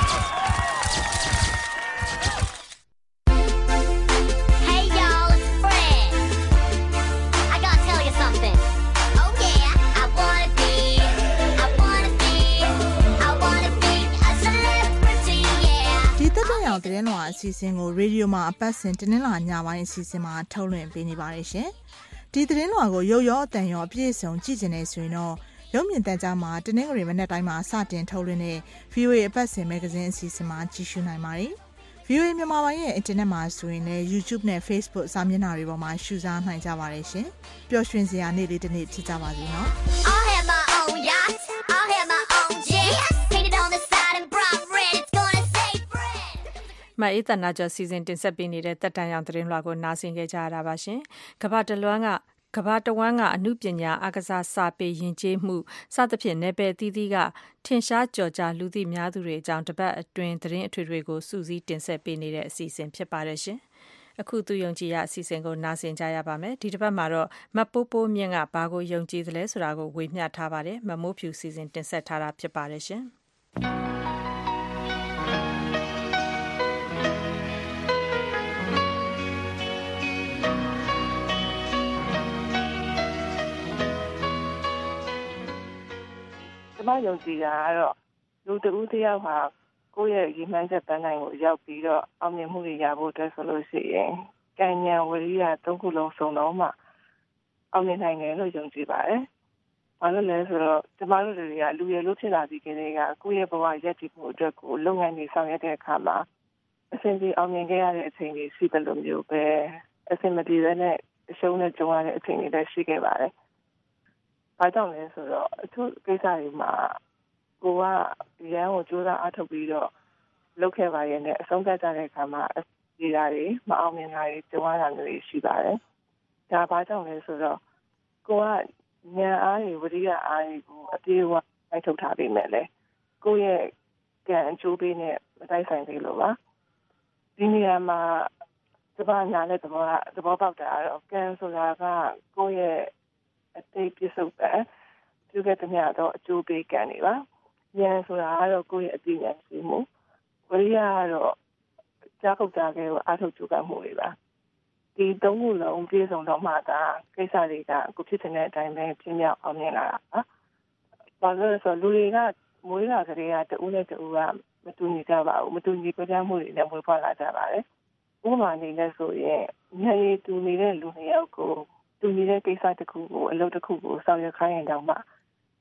သတင်းလွှာအစီအစဉ်ကိုရေဒီယိုမှာအပတ်စဉ်တင်းနှင်းလာညပိုင်းအစီအစဉ်မှာထုတ်လွှင့်ပေးနေပါတယ်ရှင်။ဒီသတင်းလွှာကိုရုပ်ရောအသံရောအပြည့်အစုံကြည့်နေဆိုရင်တော့ရုပ်မြင်သံကြားမှာတင်းနှင်းကလေးမနေ့တိုင်းမှာစတင်ထုတ်လွှင့်တဲ့ VOA အပတ်စဉ်မဂ္ဂဇင်းအစီအစဉ်မှာကြည့်ရှုနိုင်ပါတယ်။ VOA မြန်မာပိုင်းရဲ့အင်တာနက်မှာဆိုရင်လည်း YouTube နဲ့ Facebook စာမျက်နှာတွေပေါ်မှာရှုစားနိုင်ကြပါတယ်ရှင်။ပျော်ရွှင်စရာနေ့လေးတစ်နေ့ဖြစ်ကြပါစေနော်။ I'll have my own yacht. I'll have my own jet. Painted on the side and bright red. It's gonna say friend. မအေးတနာကျော်စီစဉ်တင်ဆက်ပေးနေတဲ့တက်တန်ရောင်သတင်းလွှာကိုနားဆင်ကြရတာပါရှင်။ကမ္ဘာတဝန်းကအမှုပညာအကစားစာပေယဉ်ကျေးမှုစသဖြင့်နယ်ပယ်အသီးသီးကထင်ရှားကျော်ကြားလူသိများသူတွေအကြောင်းတပတ်အတွင်းသတင်းအထွေထွေကိုစုစည်းတင်ဆက်ပေးနေတဲ့အစီအစဉ်ဖြစ်ပါတယ်ရှင်။အခုသူယုံကြည်ရအစီအစဉ်ကိုနားဆင်ကြရပါမယ်။ဒီတစ်ပတ်မှာတော့မပိုးပိုးမြင့်ကဘာကိုယုံကြည်သလဲဆိုတာကိုဝေမျှထားပါတယ်။မမိုးဖြူစီစဉ်တင်ဆက်ထားတာဖြစ်ပါတယ်ရှင်။မယုံကြည်တာကတော့လူတဦးတစ်ယောက်ဟာကိုယ့်ရဲ့ရည်မှန်းချက်ပန်းတိုင်ကိုရောက်ပြီးတော့အောင်မြင်မှုတွေရဖို့အတွက်ဆိုလို့ရှိရင်ကံဉာဏ်ဝိရိယသုံးခုလုံးစုံတော့မှအောင်မြင်နိုင်တယ်လို့ယုံကြည်ပါတယ်။ဘာလို့လဲဆိုတော့ကျမတို့တွေကလူရည်လို့ဖြစ်လာပြီးကြတဲ့ကကိုယ့်ရဲ့ဘဝရပ်တည်မှုအတွက်ကိုလုပ်ငန်းတွေဆောင်ရွက်တဲ့အခါမှာအစဉ်ပြေအောင်မြင်ခဲ့ရတဲ့အချိန်တွေရှိတယ်လို့မျိုးပဲအစဉ်မပြေတဲ့အရှုံးနဲ့ကြုံရတဲ့အချိန်တွေလည်းရှိခဲ့ပါတယ်။ဘာကြောင့်လဲဆိုတော့အထူးကိစ္စတွေမှာကိုကရန်ကိုကြိုးစားအားထုတ်ပြီးတော့လုပ်ခဲ့ပါရဲ့နဲ့အဆုံးသတ်ကြတဲ့အခါမှာဒီဓာတ်တွေမအောင်မြင်တာတွေကြုံရတာမျိုးတွေရှိပါတယ်။ဒါဘာကြောင့်လဲဆိုတော့ကိုကဉာဏ်အားတွေဝိရိယအားတွေကိုအပြေအဝတိုက်ထုတ်ထားပြီးမဲ့လေကိုယ့်ရဲ့ကံအကျိုးပေးနဲ့မတိုက်ဆိုင်သေးလို့ပါ။ဒီနေရာမှာကျမနားနဲ့သဘောပေါက်တာကတော့ကံဆိုတာကကိုယ့်ရဲ့အတိတ်ပြစ္ဆုတ်ပဲပြုခဲ့တဲ့များတော့အကျိုးပေးကံနေပါဉာဏ်ဆိုတာကတော့ကိုယ့်ရဲ့အသိဉာဏ်ရှိမှုဝိရိယကတော့ကြားခုတ်တာကဲကိုအားထုတ်ကြိုးပမ်းမှုတွေပါဒီသုံးခုလုံးပြည့်စုံတော့မှသာကိစ္စတွေကကိုဖြစ်တဲ့အတိုင်းပဲပြင်းမြောက်အောင်မြင်လာတာပါဘာလို့လဲဆိုတော့လူတွေကမွေးလာကြတဲ့တဦးနဲ့တဦးကမတူညီကြပါဘူးမတူညီကြမှုတွေနဲ့မွေးဖွားလာကြပါတယ်ဥပမာအနေနဲ့ဆိုရင်ဉာဏ်ရည်တူနေတဲ့လူနှစ်ယောက်ကိုတူညီတဲ့ကိစ္စတစ်ခုကိုအလုပ်တစ်ခုကိုဆောင်ရွက်ခိုင်းရင်တောင်မှစ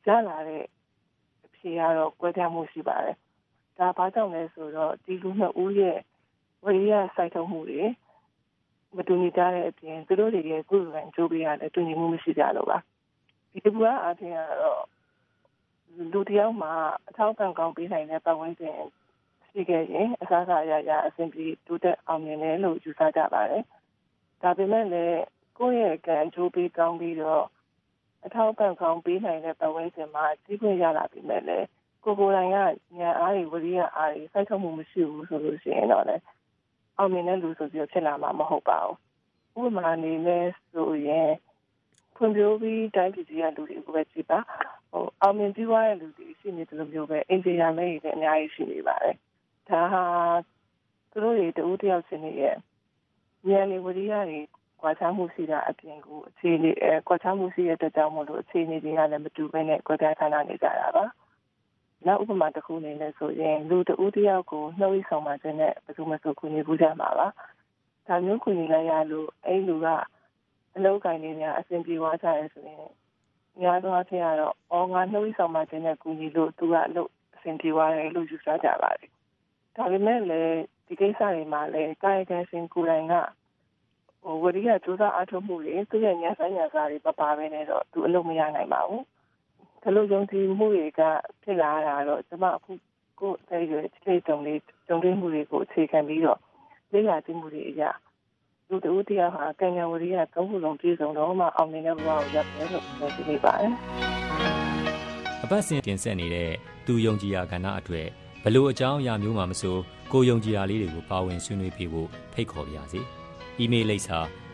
ရလာတဲ့အဖြေကတော့ကွဲပြားမှုရှိပါတယ်ဒါဘာကြောင့်လဲဆိုတော့ဒီလူနှစ်ဦးရဲ့ဝိရိယစိုက်ထုတ်မှုတွေမတူညီတဲ့အပြင်သူတို့တွေရဲ့ကုသရေးကြိုးပေးရတဲ့တူညီမှုမရှိကြလို့ပါဒီကူကအပြင်ကတော့လူတယောက်မှာအထောက်အပံ့ကောင်းပေးနိုင်တဲ့ပတ်ဝန်းကျင်ရှိခဲ့ရင်အစားအစာရအဆင်ပြေတိုးတက်အောင်မြင်တယ်လို့ယူဆကြပါတယ်ဒါပေမဲ့လည်းကိုယ့်ရဲ့ကံကြိုးပေးကောင်းပြီးတော့အထောက်အပံ့ကောင်းပေးနိုင်တဲ့ပတ်ဝန်းကျင်မှာကြီးပွင့်ရလာပြီမဲ့လည်းကိုယ်တိုင်ကဉာဏ်အားတွေဝိရိယအားတွေစိုက်ထုတ်မှုမရှိဘူးဆိုလို့ရှိရင်တော့လည်းအောင်မြင်တဲ့လူဆိုပြီးဖြစ်လာမှာမဟုတ်ပါဘူးဥပမာအနေနဲ့ဆိုရင်ဖွံ့ဖြိုးပြီးတိုင်းပြည်ကြီးကလူတွေကိုပဲကြည့်ပါအောင်မြင်ပြီးွားတဲ့လူတွေရှိနေတယ်လို့မျိုးပဲအင်ဂျင်နီယာမဲတွေလည်းအများကြီးရှိနေပါတယ်ဒါဟာသူတို့တွေတူတယောက်ချင်းတွေရဲ့ဉာဏ်နဲ့ဝိရိယတွေကွာခြားမှုရှိတာအပြင်ကိုအခြေအနေကွာခြားမှုရှိတဲ့အတွက်ကြောင့်မို့လို့အခြေအနေတွေကလည်းမတူဘဲနဲ့ကွဲပြားခြားနားနေကြတာပါနောက်ဥပမာတစ်ခုအနေနဲ့ဆိုရင်လူတူတယောက်ကိုနှုတ်ရဆောင်မှခြင်းနဲ့ဘယ်သူမှဆိုကူညီပူးကြမှာပါဒါမျိုးကူညီလိုက်ရလို့အဲ့လူကအလုပ်ကိုင်နေများအဆင်ပြေသွားကြရဲဆိုရင်များသောအားဖြင့်ကတော့ငါနှုတ်ရဆောင်မှခြင်းနဲ့ကူညီလို့သူကအလုပ်အဆင်ပြေသွားတယ်လို့ယူဆကြပါတယ်ဒါပေမဲ့လည်းဒီကိစ္စတွေမှာလည်းကာယကံရှင်ကိုယ်တိုင်ကဝိရိယကြိုးစားအားထုတ်မှုတွေသူရဲ့ညာဆိုင်ညာစားတွေမပါဘဲနဲ့တော့သူအလုပ်မရနိုင်ပါဘူးဒါလို့ယုံကြည်မှုတွေကဖြစ်လာတာတော့ကျွန်မအခုကိုယ်တဲ့ရွယ်ခြေတုံလေးကြုံတွေ့မှုတွေကိုအခြေခံပြီးတော့လေ့လာသိမှုတွေအရာလူတို့တရားဟာကံဉာဏ်ဝိရိယသုံးခုလုံးပြည့်စုံတော့မှအောင်မြင်တဲ့ဘဝကိုရောက်တယ်လို့ပြောပြနေပါတယ်အပတ်စဉ်တင်ဆက်နေတဲ့သူယုံကြည်ရာကဏ္ဍအတွက်ဘလို့အကြောင်းအရာမျိုးမှမဆိုကိုယုံကြည်ရာလေးတွေကိုပါဝင်ဆွေးနွေးပေးဖို့ဖိတ်ခေါ်ပါရစေ။ email လိပ်စာ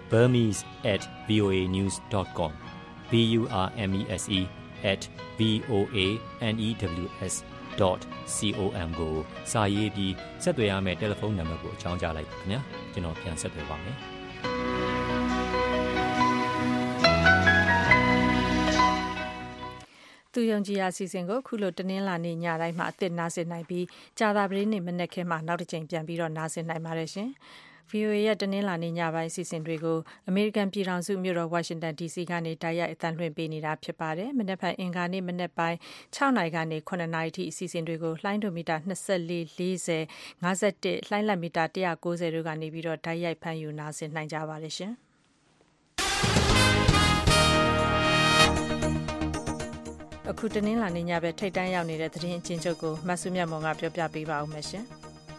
burmese@voanews.com burmese@voanews.com ကိုစာရေးပြီးဆက်သွယ်ရမယ့်တယ်လီဖုန်းနံပါတ်ကိုအကြောင်းကြားလိုက်ပါခင်ဗျာကျွန်တော်ပြန်ဆက်သွယ်ပါမယ်သူယုံကြည်ရာအစီအစဉ်ကိုခုလိုတနင်္လာနေ့ညတိုင်းမှာအသစ်နားဆင်နိုင်ပြီးကြာသပတေးနေ့မနက်ခင်းမှာနောက်တစ်ချိန်ပြန်ပြီးတော့နားဆင်နိုင်ပါတယ်ရှင်။ VOA ရဲ့တနင်္လာနေ့ညပိုင်းအစီအစဉ်တွေကိုအမေရိကန်ပြည်ထောင်စုမြို့တော်ဝါရှင်တန် DC ကနေတိုက်ရိုက်အသံလွှင့်ပေးနေတာဖြစ်ပါတယ်။မနက်ဖြန်အင်္ဂါနေ့မနက်ပိုင်း6နာရီကနေ9နာရီထိအစီအစဉ်တွေကိုလှိုင်းဒိုမီတာ24 40 51လှိုင်းလက်မီတာ190တို့ကနေပြီးတော့တိုက်ရိုက်ဖမ်းယူနားဆင်နိုင်ကြပါတယ်ရှင်။အခုတနင်္လာနေ့ညပဲထိတ်တန်းရောက်နေတဲ့သတင်းအချင်းချုပ်ကိုမဆုမြတ်မောင်ကပြောပြပေးပါဦးမယ်ရှင်။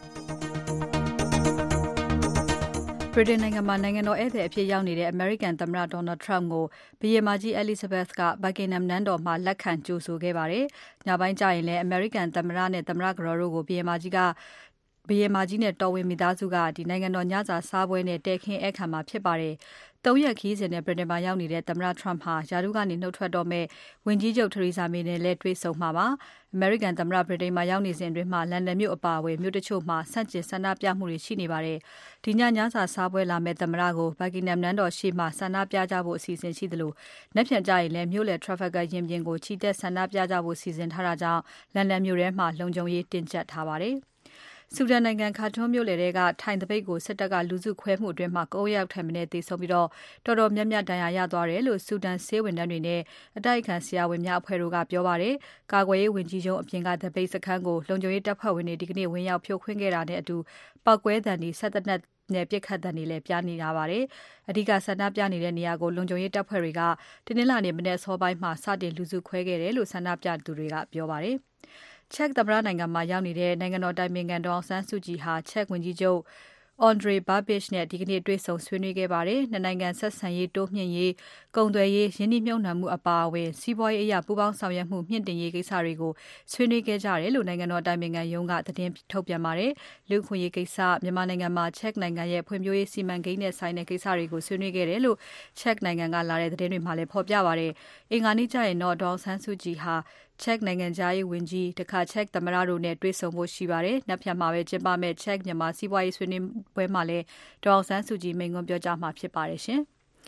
ဗြိတိန်နိုင်ငံမှာနိုင်ငံတော်ဧည့်သည်အဖြစ်ရောက်နေတဲ့အမေရိကန်သမ္မတ Donald Trump ကိုဘုရင်မကြီး Elizabeth က Buckingham နန်းတော်မှာလက်ခံကြိုဆိုခဲ့ပါတယ်။ညပိုင်းကျရင်လည်းအမေရိကန်သမ္မတနဲ့သမ္မတကတော်တို့ကိုဘုရင်မကြီးနဲ့တော်ဝင်မိသားစုကနိုင်ငံတော်ညစာစားပွဲနဲ့တည်ခင်းဧည့်ခံမှာဖြစ်ပါတယ်။၃ ရက်ခရီးစဉ်နဲ့ဗြိတိန်မှာရောက်နေတဲ့သမ္မတ Trump ဟာယာထူးကနေနှုတ်ထွက်တော့မဲ့ဝန်ကြီးချုပ် Theresa May နဲ့လည်းတွေ့ဆုံမှာပါ။အမေရိကန်သမ္မတဗြိတိန်မှာရောက်နေစဉ်အတွင်းမှာလန်ဒန်မြို့အပါအဝင်မြို့တချို့မှာဆန့်ကျင်ဆန္ဒပြမှုတွေရှိနေပါတယ်။ဒီညစာစားပွဲလာမဲ့သမ္မတကို Buckingham နန်းတော်ရှေ့မှာဆန္ဒပြကြဖို့အစီအစဉ်ရှိသလိုနက်ဖြန်ကျရင်လည်းမြို့လယ် Trafalgar ရင်ပြင်ကိုချီတက်ဆန္ဒပြကြဖို့စီစဉ်ထားတာကြောင့်လန်ဒန်မြို့ထဲမှာလုံခြုံရေးတင်းကျပ်ထားပါတယ်။ဆူဒန်နိုင်ငံခါထွန်းမြို့လယ်ထဲကထိုင်သပိတ်ကိုစစ်တပ်ကလူစုခွဲမှုအတွင်းမှာ9ယောက်ထက်မနည်းသေဆုံးပြီးတော်တော်များများဒဏ်ရာရသွားတယ်လို့ဆူဒန်ဆေးဝန်ထမ်းတွေနဲ့အတိုက်အခံဆရာဝန်များအဖွဲ့တို့ကပြောပါတယ်။ကာကွယ်ရေးဝန်ကြီးချုပ်အပြင်ကသပိတ်စခန်းကိုလုံခြုံရေးတပ်ဖွဲ့ဝင်တွေဒီကနေ့ဝင်ရောက်ဖြိုခွင်းခဲ့တာနဲ့အတူပောက်ကွဲသံတွေဆက်သက်နဲ့ပြစ်ခတ်သံတွေလည်းပြနေပါတယ်။အဓိကဆန္ဒပြနေတဲ့နေရာကိုလုံခြုံရေးတပ်ဖွဲ့တွေကတင်းနှင်းလာနေမနေ့စောပိုင်းမှာစတင်လူစုခွဲခဲ့တယ်လို့ဆန္ဒပြသူတွေကပြောပါတယ်။ချက်သမ္မတနိုင်ငံမှာရောက်နေတဲ့နိုင်ငံတော်တိုင်ပင်ခံဒေါ်အောင်ဆန်းစုကြည်ဟာချက်ဝန်ကြီးချုပ် Andrej Babis နဲ့ဒီကနေ့တွေ့ဆုံဆွေးနွေးခဲ့ပါတယ်။နှစ်နိုင်ငံဆက်ဆံရေးတိုးမြှင့်ရေး၊ကုန်သွယ်ရေး၊ရင်းနှီးမြှုပ်နှံမှုအပါအဝင်စီးပွားရေးအရပူးပေါင်းဆောင်ရွက်မှုမြင့်တင်ရေးကိစ္စတွေကိုဆွေးနွေးခဲ့ကြတယ်လို့နိုင်ငံတော်တိုင်ပင်ခံရုံးကသတင်းထုတ်ပြန်ပါတယ်။လူ့အခွင့်အရေးကိစ္စမြန်မာနိုင်ငံမှာချက်နိုင်ငံရဲ့ဖွံ့ဖြိုးရေးစီမံကိန်းနဲ့ဆိုင်တဲ့ကိစ္စတွေကိုဆွေးနွေးခဲ့တယ်လို့ချက်နိုင်ငံကလာတဲ့သတင်းတွေမှာလည်းဖော်ပြပါတယ်။အင်္ဂါနေ့ကျရင်တော့ဒေါ်အောင်ဆန်းစုကြည်ဟာချက်နိုင်ငံသားရေးဝန်ကြီးတခါချက်သမ္မတတို့နဲ့တွေ့ဆုံဖို့ရှိပါတယ်။နောက်ဖြန်မှာပဲကျင်းပမယ့်ချက်မြန်မာစီးပွားရေးဆွေးနွေးပွဲမှာလည်းဒေါ်အောင်ဆန်းစုကြည်မိန့်ခွန်းပြောကြားမှာဖြစ်ပါတယ်ရှင်။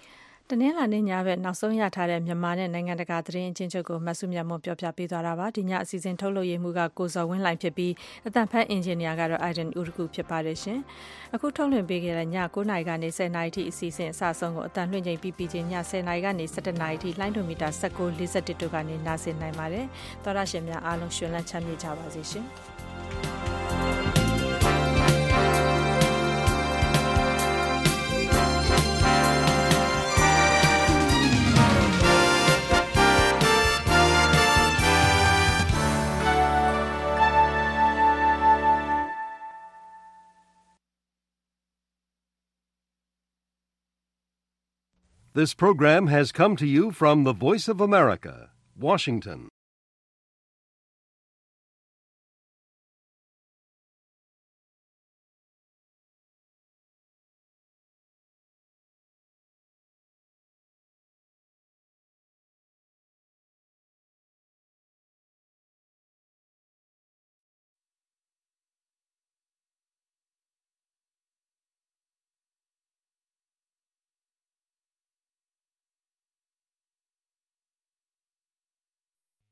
တနင်္လာနေ့ညဘက်နောက်ဆုံးရထားတဲ့မြန်မာနဲ့နိုင်ငံတကာသတင်းအချင်းချုပ်ကိုမဆုမြတ်မွန်ပြောပြပေးသွားတာပါဒီညအစီအစဉ်ထုတ်လုပ်ရေးမှုကကိုစော်ဝင်းလှိုင်ဖြစ်ပြီးအတန်ဖက်အင်ဂျင်နီယာကတော့ Aiden Uruku ဖြစ်ပါတယ်ရှင်အခုထုတ်လွှင့်ပေးခဲ့တဲ့ည9:00နာရီကနေ10:00နာရီထိအစီအစဉ်အစဆုံးကိုအတန်လွှင့်ချိန်ပြီးပြီးချင်းည10:00နာရီကနေ17:00နာရီထိလိုင်းဒိုမီတာ1941တို့ကနေနားဆင်နိုင်ပါတယ်သောရရှင်များအားလုံးရှင်လန်းချမ်းမြေ့ကြပါစေရှင် This program has come to you from the Voice of America, Washington.